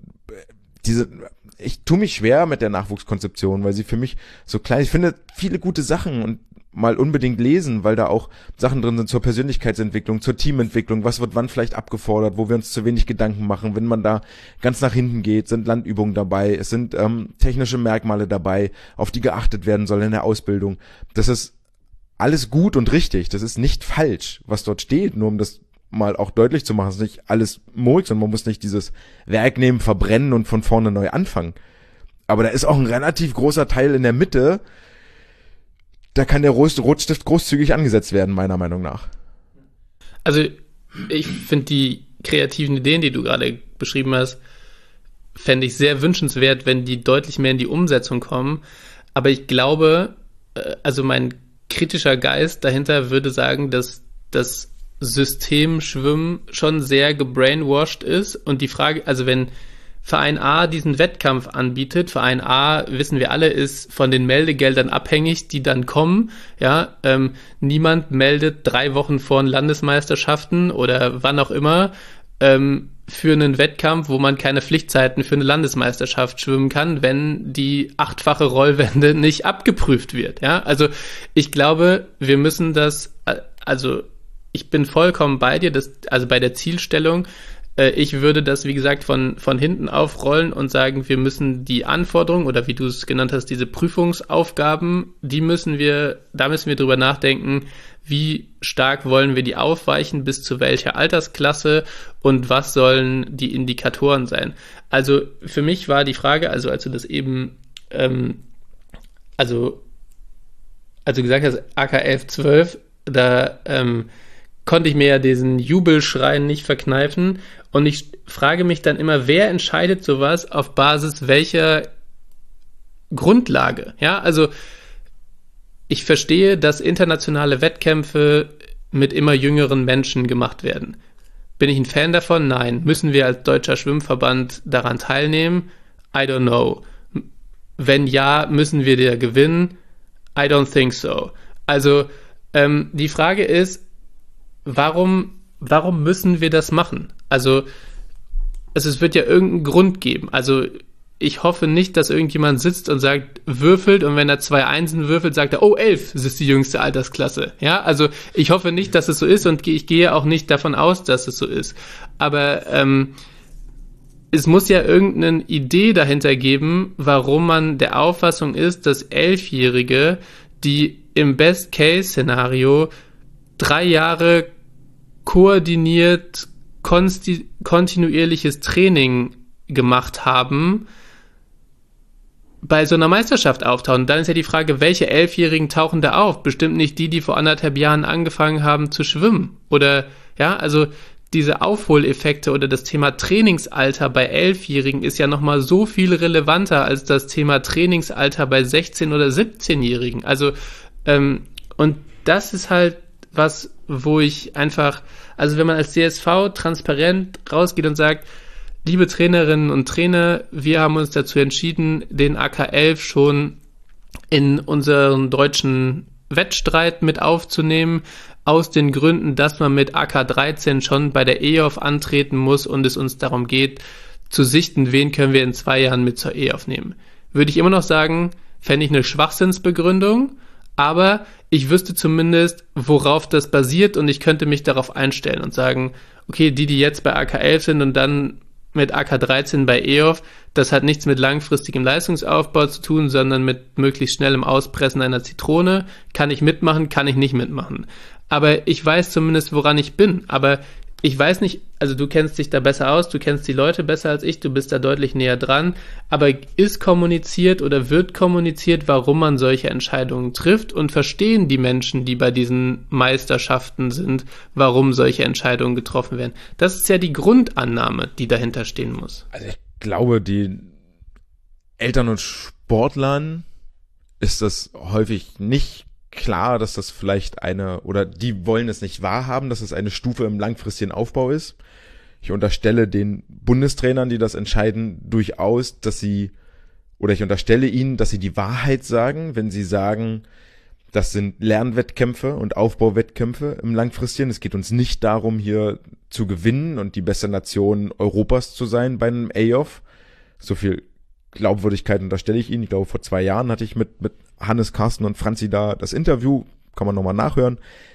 ich tue mich schwer mit der Nachwuchskonzeption, weil sie für mich so klein ist. Ich finde viele gute Sachen und mal unbedingt lesen, weil da auch Sachen drin sind zur Persönlichkeitsentwicklung, zur Teamentwicklung, was wird wann vielleicht abgefordert, wo wir uns zu wenig Gedanken machen. Wenn man da ganz nach hinten geht, sind Landübungen dabei, es sind technische Merkmale dabei, auf die geachtet werden soll in der Ausbildung. Das ist alles gut und richtig, das ist nicht falsch, was dort steht, nur um das mal auch deutlich zu machen, es ist nicht alles Murks und man muss nicht dieses Werk nehmen, verbrennen und von vorne neu anfangen. Aber da ist auch ein relativ großer Teil in der Mitte, da kann der Rotstift großzügig angesetzt werden, meiner Meinung nach. Also ich finde die kreativen Ideen, die du gerade beschrieben hast, fände ich sehr wünschenswert, wenn die deutlich mehr in die Umsetzung kommen. Aber ich glaube, also mein kritischer Geist dahinter würde sagen, dass das System Schwimmen schon sehr gebrainwashed ist. Und die Frage, also wenn Verein A diesen Wettkampf anbietet, Verein A, wissen wir alle, ist von den Meldegeldern abhängig, die dann kommen. Ja, niemand meldet 3 Wochen vor den Landesmeisterschaften oder wann auch immer für einen Wettkampf, wo man keine Pflichtzeiten für eine Landesmeisterschaft schwimmen kann, wenn die 8-fache Rollwende nicht abgeprüft wird. Ja, also ich glaube, wir müssen das, also ich bin vollkommen bei dir, also bei der Zielstellung. Ich würde das, wie gesagt, von hinten aufrollen und sagen, wir müssen die Anforderungen oder wie du es genannt hast, diese Prüfungsaufgaben, da müssen wir drüber nachdenken, wie stark wollen wir die aufweichen, bis zu welcher Altersklasse und was sollen die Indikatoren sein. Also für mich war die Frage, also als du das eben, als du gesagt hast, AK 1112, da konnte ich mir ja diesen Jubelschreien nicht verkneifen. Und ich frage mich dann immer, wer entscheidet sowas auf Basis welcher Grundlage? Ja, also ich verstehe, dass internationale Wettkämpfe mit immer jüngeren Menschen gemacht werden. Bin ich ein Fan davon? Nein. Müssen wir als Deutscher Schwimmverband daran teilnehmen? I don't know. Wenn ja, müssen wir da gewinnen? I don't think so. Also die Frage ist, warum müssen wir das machen? Also es wird ja irgendeinen Grund geben. Also ich hoffe nicht, dass irgendjemand sitzt und sagt, würfelt, und wenn er 2 Einsen würfelt, sagt er, oh, 11, das ist die jüngste Altersklasse. Ja, also ich hoffe nicht, dass es so ist, und ich gehe auch nicht davon aus, dass es so ist. Aber es muss ja irgendeine Idee dahinter geben, warum man der Auffassung ist, dass 11-Jährige, die im Best-Case-Szenario 3 Jahre koordiniert, kontinuierliches Training gemacht haben, bei so einer Meisterschaft auftauchen. Dann ist ja die Frage, welche 11-Jährigen tauchen da auf? Bestimmt nicht die vor 1,5 Jahren angefangen haben zu schwimmen. Oder, ja, also diese Aufholeffekte oder das Thema Trainingsalter bei 11-Jährigen ist ja nochmal so viel relevanter als das Thema Trainingsalter bei 16- oder 17-Jährigen. Also, und das ist halt was, wo ich einfach, also wenn man als DSV transparent rausgeht und sagt, liebe Trainerinnen und Trainer, wir haben uns dazu entschieden, den AK11 schon in unseren deutschen Wettstreit mit aufzunehmen, aus den Gründen, dass man mit AK13 schon bei der EOF antreten muss und es uns darum geht, zu sichten, wen können wir in 2 Jahren mit zur EOF nehmen. Würde ich immer noch sagen, fände ich eine Schwachsinnsbegründung, aber ich wüsste zumindest, worauf das basiert, und ich könnte mich darauf einstellen und sagen, okay, die jetzt bei AK11 sind und dann mit AK13 bei EOF, das hat nichts mit langfristigem Leistungsaufbau zu tun, sondern mit möglichst schnellem Auspressen einer Zitrone. Kann ich mitmachen, kann ich nicht mitmachen. Aber ich weiß zumindest, woran ich bin. Aber ich weiß nicht, also du kennst dich da besser aus, du kennst die Leute besser als ich, du bist da deutlich näher dran. Aber ist kommuniziert oder wird kommuniziert, warum man solche Entscheidungen trifft, und verstehen die Menschen, die bei diesen Meisterschaften sind, warum solche Entscheidungen getroffen werden? Das ist ja die Grundannahme, die dahinter stehen muss. Also ich glaube, die Eltern und Sportlern ist das häufig nicht klar, dass das vielleicht oder die wollen es nicht wahrhaben, dass es eine Stufe im langfristigen Aufbau ist. Ich unterstelle den Bundestrainern, die das entscheiden, durchaus, ich unterstelle ihnen, dass sie die Wahrheit sagen, wenn sie sagen, das sind Lernwettkämpfe und Aufbauwettkämpfe im langfristigen. Es geht uns nicht darum, hier zu gewinnen und die beste Nation Europas zu sein bei einem EOF. So viel Glaubwürdigkeit unterstelle ich ihnen. Ich glaube, vor 2 Jahren hatte ich mit Hannes, Carsten und Franzi da das Interview. Kann man nochmal nachhören.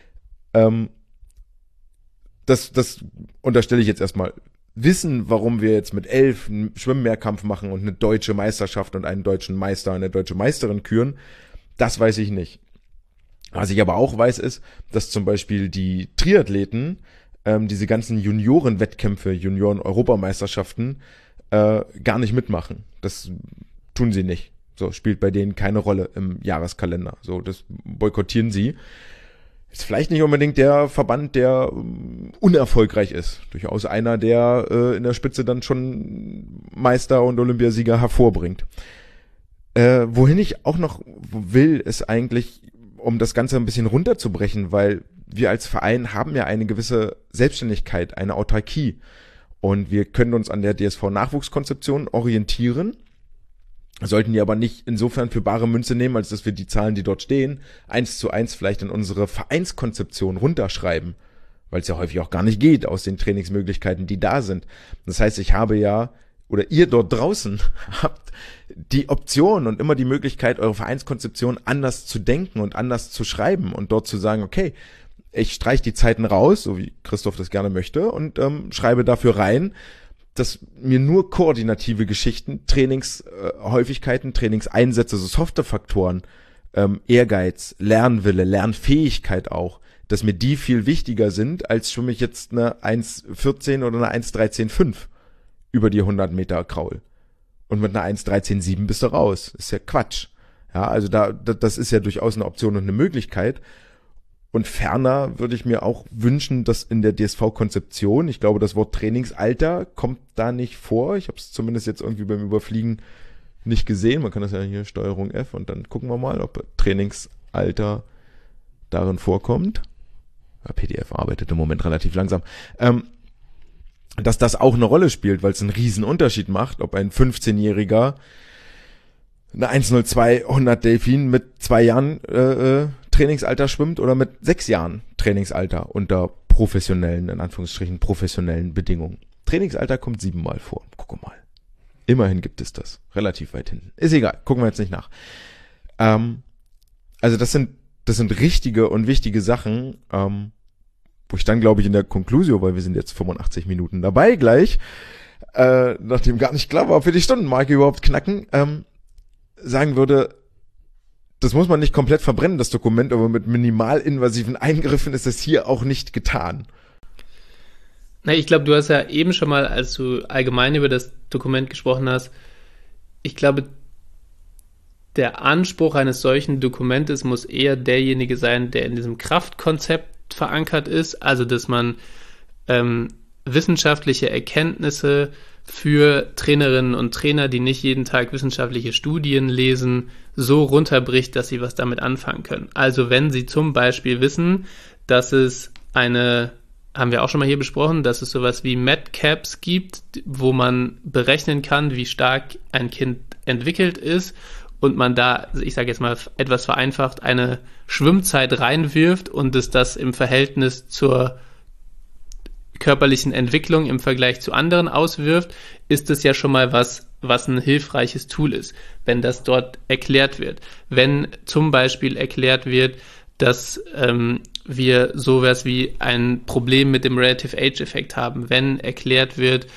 Das unterstelle ich jetzt erstmal. Wissen, warum wir jetzt mit 11 einen Schwimmmehrkampf machen und eine deutsche Meisterschaft und einen deutschen Meister und eine deutsche Meisterin küren, das weiß ich nicht. Was ich aber auch weiß, ist, dass zum Beispiel die Triathleten diese ganzen Junioren-Wettkämpfe, Junioren-Europameisterschaften gar nicht mitmachen. Das tun sie nicht. So, spielt bei denen keine Rolle im Jahreskalender. So, das boykottieren sie. Ist vielleicht nicht unbedingt der Verband, der unerfolgreich ist. Durchaus einer, der in der Spitze dann schon Meister und Olympiasieger hervorbringt. Wohin ich auch noch will, ist eigentlich, um das Ganze ein bisschen runterzubrechen, weil wir als Verein haben ja eine gewisse Selbstständigkeit, eine Autarkie. Und wir können uns an der DSV-Nachwuchskonzeption orientieren, sollten die aber nicht insofern für bare Münze nehmen, als dass wir die Zahlen, die dort stehen, 1:1 vielleicht in unsere Vereinskonzeption runterschreiben, weil es ja häufig auch gar nicht geht aus den Trainingsmöglichkeiten, die da sind. Das heißt, ich habe ja, oder ihr dort draußen habt die Option und immer die Möglichkeit, eure Vereinskonzeption anders zu denken und anders zu schreiben und dort zu sagen, okay, ich streiche die Zeiten raus, so wie Christoph das gerne möchte, und schreibe dafür rein, dass mir nur koordinative Geschichten, Trainingshäufigkeiten, Trainingseinsätze, so Softwarefaktoren, Ehrgeiz, Lernwille, Lernfähigkeit auch, dass mir die viel wichtiger sind, als schwimme ich jetzt eine 1:14 oder eine 1:13,5 über die 100 Meter Kraul. Und mit einer 1:13,7 bist du raus. Ist ja Quatsch. Ja, also das ist ja durchaus eine Option und eine Möglichkeit. Und ferner würde ich mir auch wünschen, dass in der DSV-Konzeption, ich glaube, das Wort Trainingsalter kommt da nicht vor. Ich habe es zumindest jetzt irgendwie beim Überfliegen nicht gesehen. Man kann das ja hier Steuerung F und dann gucken wir mal, ob Trainingsalter darin vorkommt. Ja, PDF arbeitet im Moment relativ langsam. Dass das auch eine Rolle spielt, weil es einen riesen Unterschied macht, ob ein 15-Jähriger eine 1:02 100 Delfin mit 2 Jahren Trainingsalter schwimmt oder mit 6 Jahren Trainingsalter unter professionellen, in Anführungsstrichen professionellen Bedingungen. Trainingsalter kommt 7-mal vor. Guck mal. Immerhin gibt es das. Relativ weit hinten. Ist egal, gucken wir jetzt nicht nach. Also das sind richtige und wichtige Sachen, wo ich dann, glaube ich, in der Conclusio, weil wir sind jetzt 85 Minuten dabei gleich, nachdem gar nicht klar war, ob wir die Stundenmarke überhaupt knacken, sagen würde, das muss man nicht komplett verbrennen, das Dokument, aber mit minimalinvasiven Eingriffen ist es hier auch nicht getan. Na, ich glaube, du hast ja eben schon mal, als du allgemein über das Dokument gesprochen hast, ich glaube, der Anspruch eines solchen Dokumentes muss eher derjenige sein, der in diesem Kraftkonzept verankert ist, also dass man wissenschaftliche Erkenntnisse für Trainerinnen und Trainer, die nicht jeden Tag wissenschaftliche Studien lesen, so runterbricht, dass sie was damit anfangen können. Also wenn sie zum Beispiel wissen, dass es haben wir auch schon mal hier besprochen, dass es sowas wie Medcaps gibt, wo man berechnen kann, wie stark ein Kind entwickelt ist und man da, ich sage jetzt mal etwas vereinfacht, eine Schwimmzeit reinwirft und es das im Verhältnis zur körperlichen Entwicklung im Vergleich zu anderen auswirft, ist es ja schon mal was ein hilfreiches Tool ist, wenn das dort erklärt wird. Wenn zum Beispiel erklärt wird, dass wir sowas wie ein Problem mit dem Relative Age-Effekt haben, wenn erklärt wird,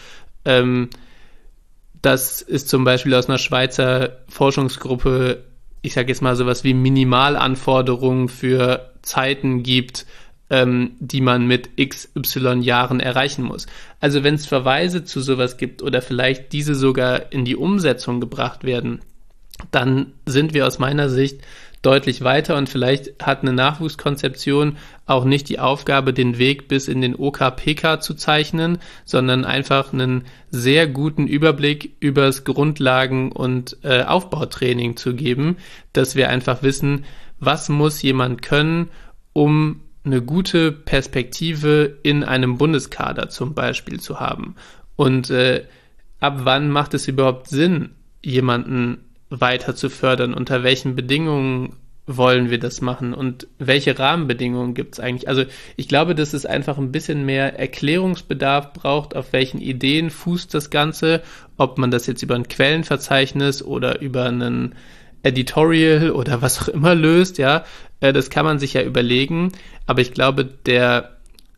dass es zum Beispiel aus einer Schweizer Forschungsgruppe, ich sage jetzt mal sowas wie Minimalanforderungen für Zeiten gibt, die man mit XY Jahren erreichen muss. Also wenn es Verweise zu sowas gibt oder vielleicht diese sogar in die Umsetzung gebracht werden, dann sind wir aus meiner Sicht deutlich weiter und vielleicht hat eine Nachwuchskonzeption auch nicht die Aufgabe, den Weg bis in den OK-PK zu zeichnen, sondern einfach einen sehr guten Überblick übers Grundlagen- und Aufbautraining zu geben, dass wir einfach wissen, was muss jemand können, um eine gute Perspektive in einem Bundeskader zum Beispiel zu haben. Und ab wann macht es überhaupt Sinn, jemanden weiter zu fördern? Unter welchen Bedingungen wollen wir das machen? Und welche Rahmenbedingungen gibt es eigentlich? Also ich glaube, dass es einfach ein bisschen mehr Erklärungsbedarf braucht, auf welchen Ideen fußt das Ganze, ob man das jetzt über ein Quellenverzeichnis oder über einen Editorial oder was auch immer löst, ja, das kann man sich ja überlegen, aber ich glaube, der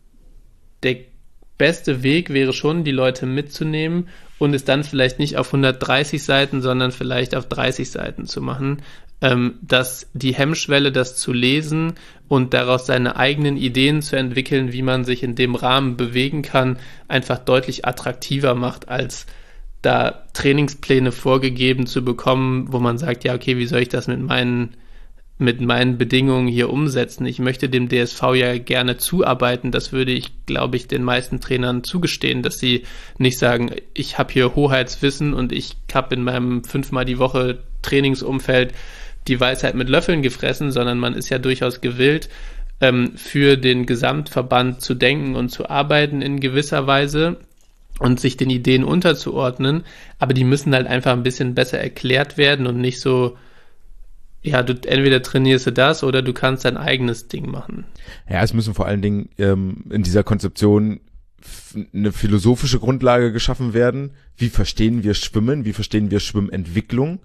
beste Weg wäre schon, die Leute mitzunehmen und es dann vielleicht nicht auf 130 Seiten, sondern vielleicht auf 30 Seiten zu machen, dass die Hemmschwelle, das zu lesen und daraus seine eigenen Ideen zu entwickeln, wie man sich in dem Rahmen bewegen kann, einfach deutlich attraktiver macht, als da Trainingspläne vorgegeben zu bekommen, wo man sagt, ja, okay, wie soll ich das mit meinen Bedingungen hier umsetzen? Ich möchte dem DSV ja gerne zuarbeiten. Das würde ich, glaube ich, den meisten Trainern zugestehen, dass sie nicht sagen, ich habe hier Hoheitswissen und ich habe in meinem 5-mal die Woche Trainingsumfeld die Weisheit mit Löffeln gefressen, sondern man ist ja durchaus gewillt, für den Gesamtverband zu denken und zu arbeiten in gewisser Weise und sich den Ideen unterzuordnen, aber die müssen halt einfach ein bisschen besser erklärt werden und nicht so, ja, du entweder trainierst du das oder du kannst dein eigenes Ding machen. Ja, es müssen vor allen Dingen in dieser Konzeption eine philosophische Grundlage geschaffen werden. Wie verstehen wir Schwimmen? Wie verstehen wir Schwimmentwicklung?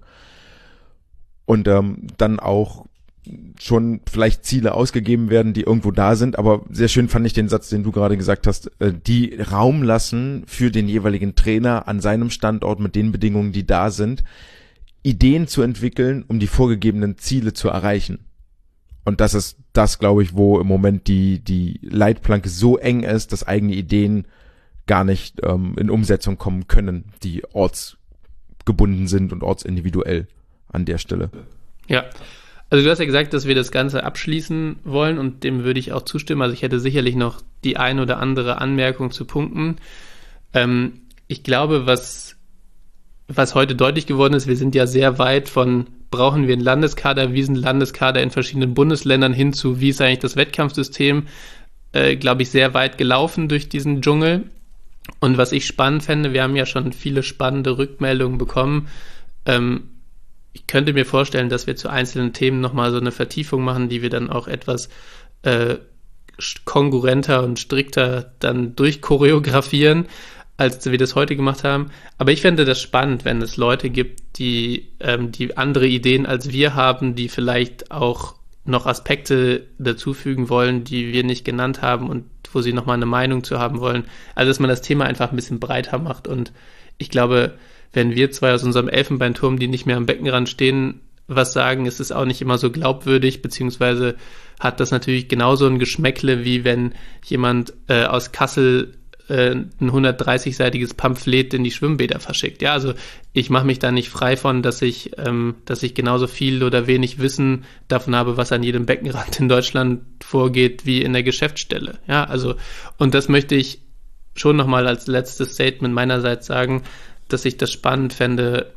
Und dann auch schon vielleicht Ziele ausgegeben werden, die irgendwo da sind, aber sehr schön fand ich den Satz, den du gerade gesagt hast, die Raum lassen für den jeweiligen Trainer an seinem Standort mit den Bedingungen, die da sind, Ideen zu entwickeln, um die vorgegebenen Ziele zu erreichen. Und das ist das, glaube ich, wo im Moment die Leitplanke so eng ist, dass eigene Ideen gar nicht in Umsetzung kommen können, die ortsgebunden sind und ortsindividuell an der Stelle. Ja, also du hast ja gesagt, dass wir das Ganze abschließen wollen und dem würde ich auch zustimmen. Also ich hätte sicherlich noch die ein oder andere Anmerkung zu Punkten. Ich glaube, was heute deutlich geworden ist, wir sind ja sehr weit von, brauchen wir einen Landeskader, wie sind Landeskader in verschiedenen Bundesländern hin zu, wie ist eigentlich das Wettkampfsystem, glaube ich, sehr weit gelaufen durch diesen Dschungel. Und was ich spannend fände, wir haben ja schon viele spannende Rückmeldungen bekommen, ich könnte mir vorstellen, dass wir zu einzelnen Themen nochmal so eine Vertiefung machen, die wir dann auch etwas kongruenter und strikter dann durchchoreografieren. als wir das heute gemacht haben. Aber ich fände das spannend, wenn es Leute gibt, die andere Ideen als wir haben, die vielleicht auch noch Aspekte dazufügen wollen, die wir nicht genannt haben und wo sie nochmal eine Meinung zu haben wollen. Also, dass man das Thema einfach ein bisschen breiter macht. Und ich glaube, wenn wir zwei aus unserem Elfenbeinturm, die nicht mehr am Beckenrand stehen, was sagen, ist es auch nicht immer so glaubwürdig, beziehungsweise hat das natürlich genauso ein Geschmäckle, wie wenn jemand aus Kassel ein 130-seitiges Pamphlet in die Schwimmbäder verschickt. Ja, also ich mache mich da nicht frei von, dass ich genauso viel oder wenig Wissen davon habe, was an jedem Beckenrand in Deutschland vorgeht, wie in der Geschäftsstelle. Ja, also, und das möchte ich schon nochmal als letztes Statement meinerseits sagen, dass ich das spannend fände,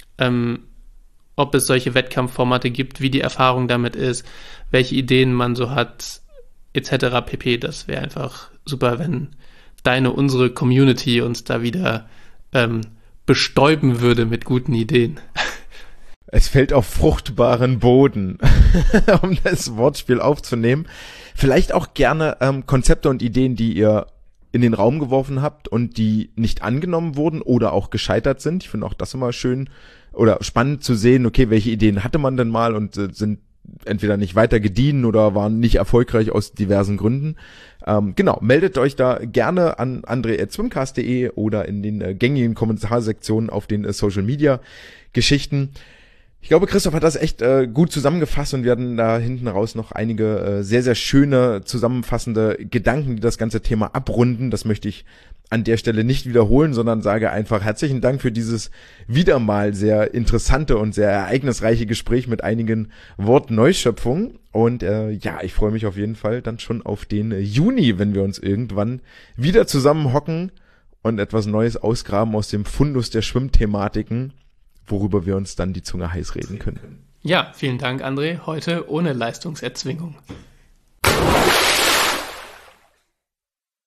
ob es solche Wettkampfformate gibt, wie die Erfahrung damit ist, welche Ideen man so hat, etc. pp. Das wäre einfach super, wenn unsere Community uns da wieder bestäuben würde mit guten Ideen. Es fällt auf fruchtbaren Boden, um das Wortspiel aufzunehmen. Vielleicht auch gerne Konzepte und Ideen, die ihr in den Raum geworfen habt und die nicht angenommen wurden oder auch gescheitert sind. Ich finde auch das immer schön oder spannend zu sehen, okay, welche Ideen hatte man denn mal und sind entweder nicht weiter gediehen oder waren nicht erfolgreich aus diversen Gründen. Genau, meldet euch da gerne an andre@swimcast.de oder in den gängigen Kommentarsektionen auf den Social Media Geschichten. Ich glaube, Christoph hat das echt gut zusammengefasst und wir hatten da hinten raus noch einige sehr, sehr schöne zusammenfassende Gedanken, die das ganze Thema abrunden. Das möchte ich an der Stelle nicht wiederholen, sondern sage einfach herzlichen Dank für dieses wieder mal sehr interessante und sehr ereignisreiche Gespräch mit einigen Wortneuschöpfungen. Und ich freue mich auf jeden Fall dann schon auf den Juni, wenn wir uns irgendwann wieder zusammenhocken und etwas Neues ausgraben aus dem Fundus der Schwimmthematiken, worüber wir uns dann die Zunge heiß reden können. Ja, vielen Dank, André. Heute ohne Leistungserzwingung.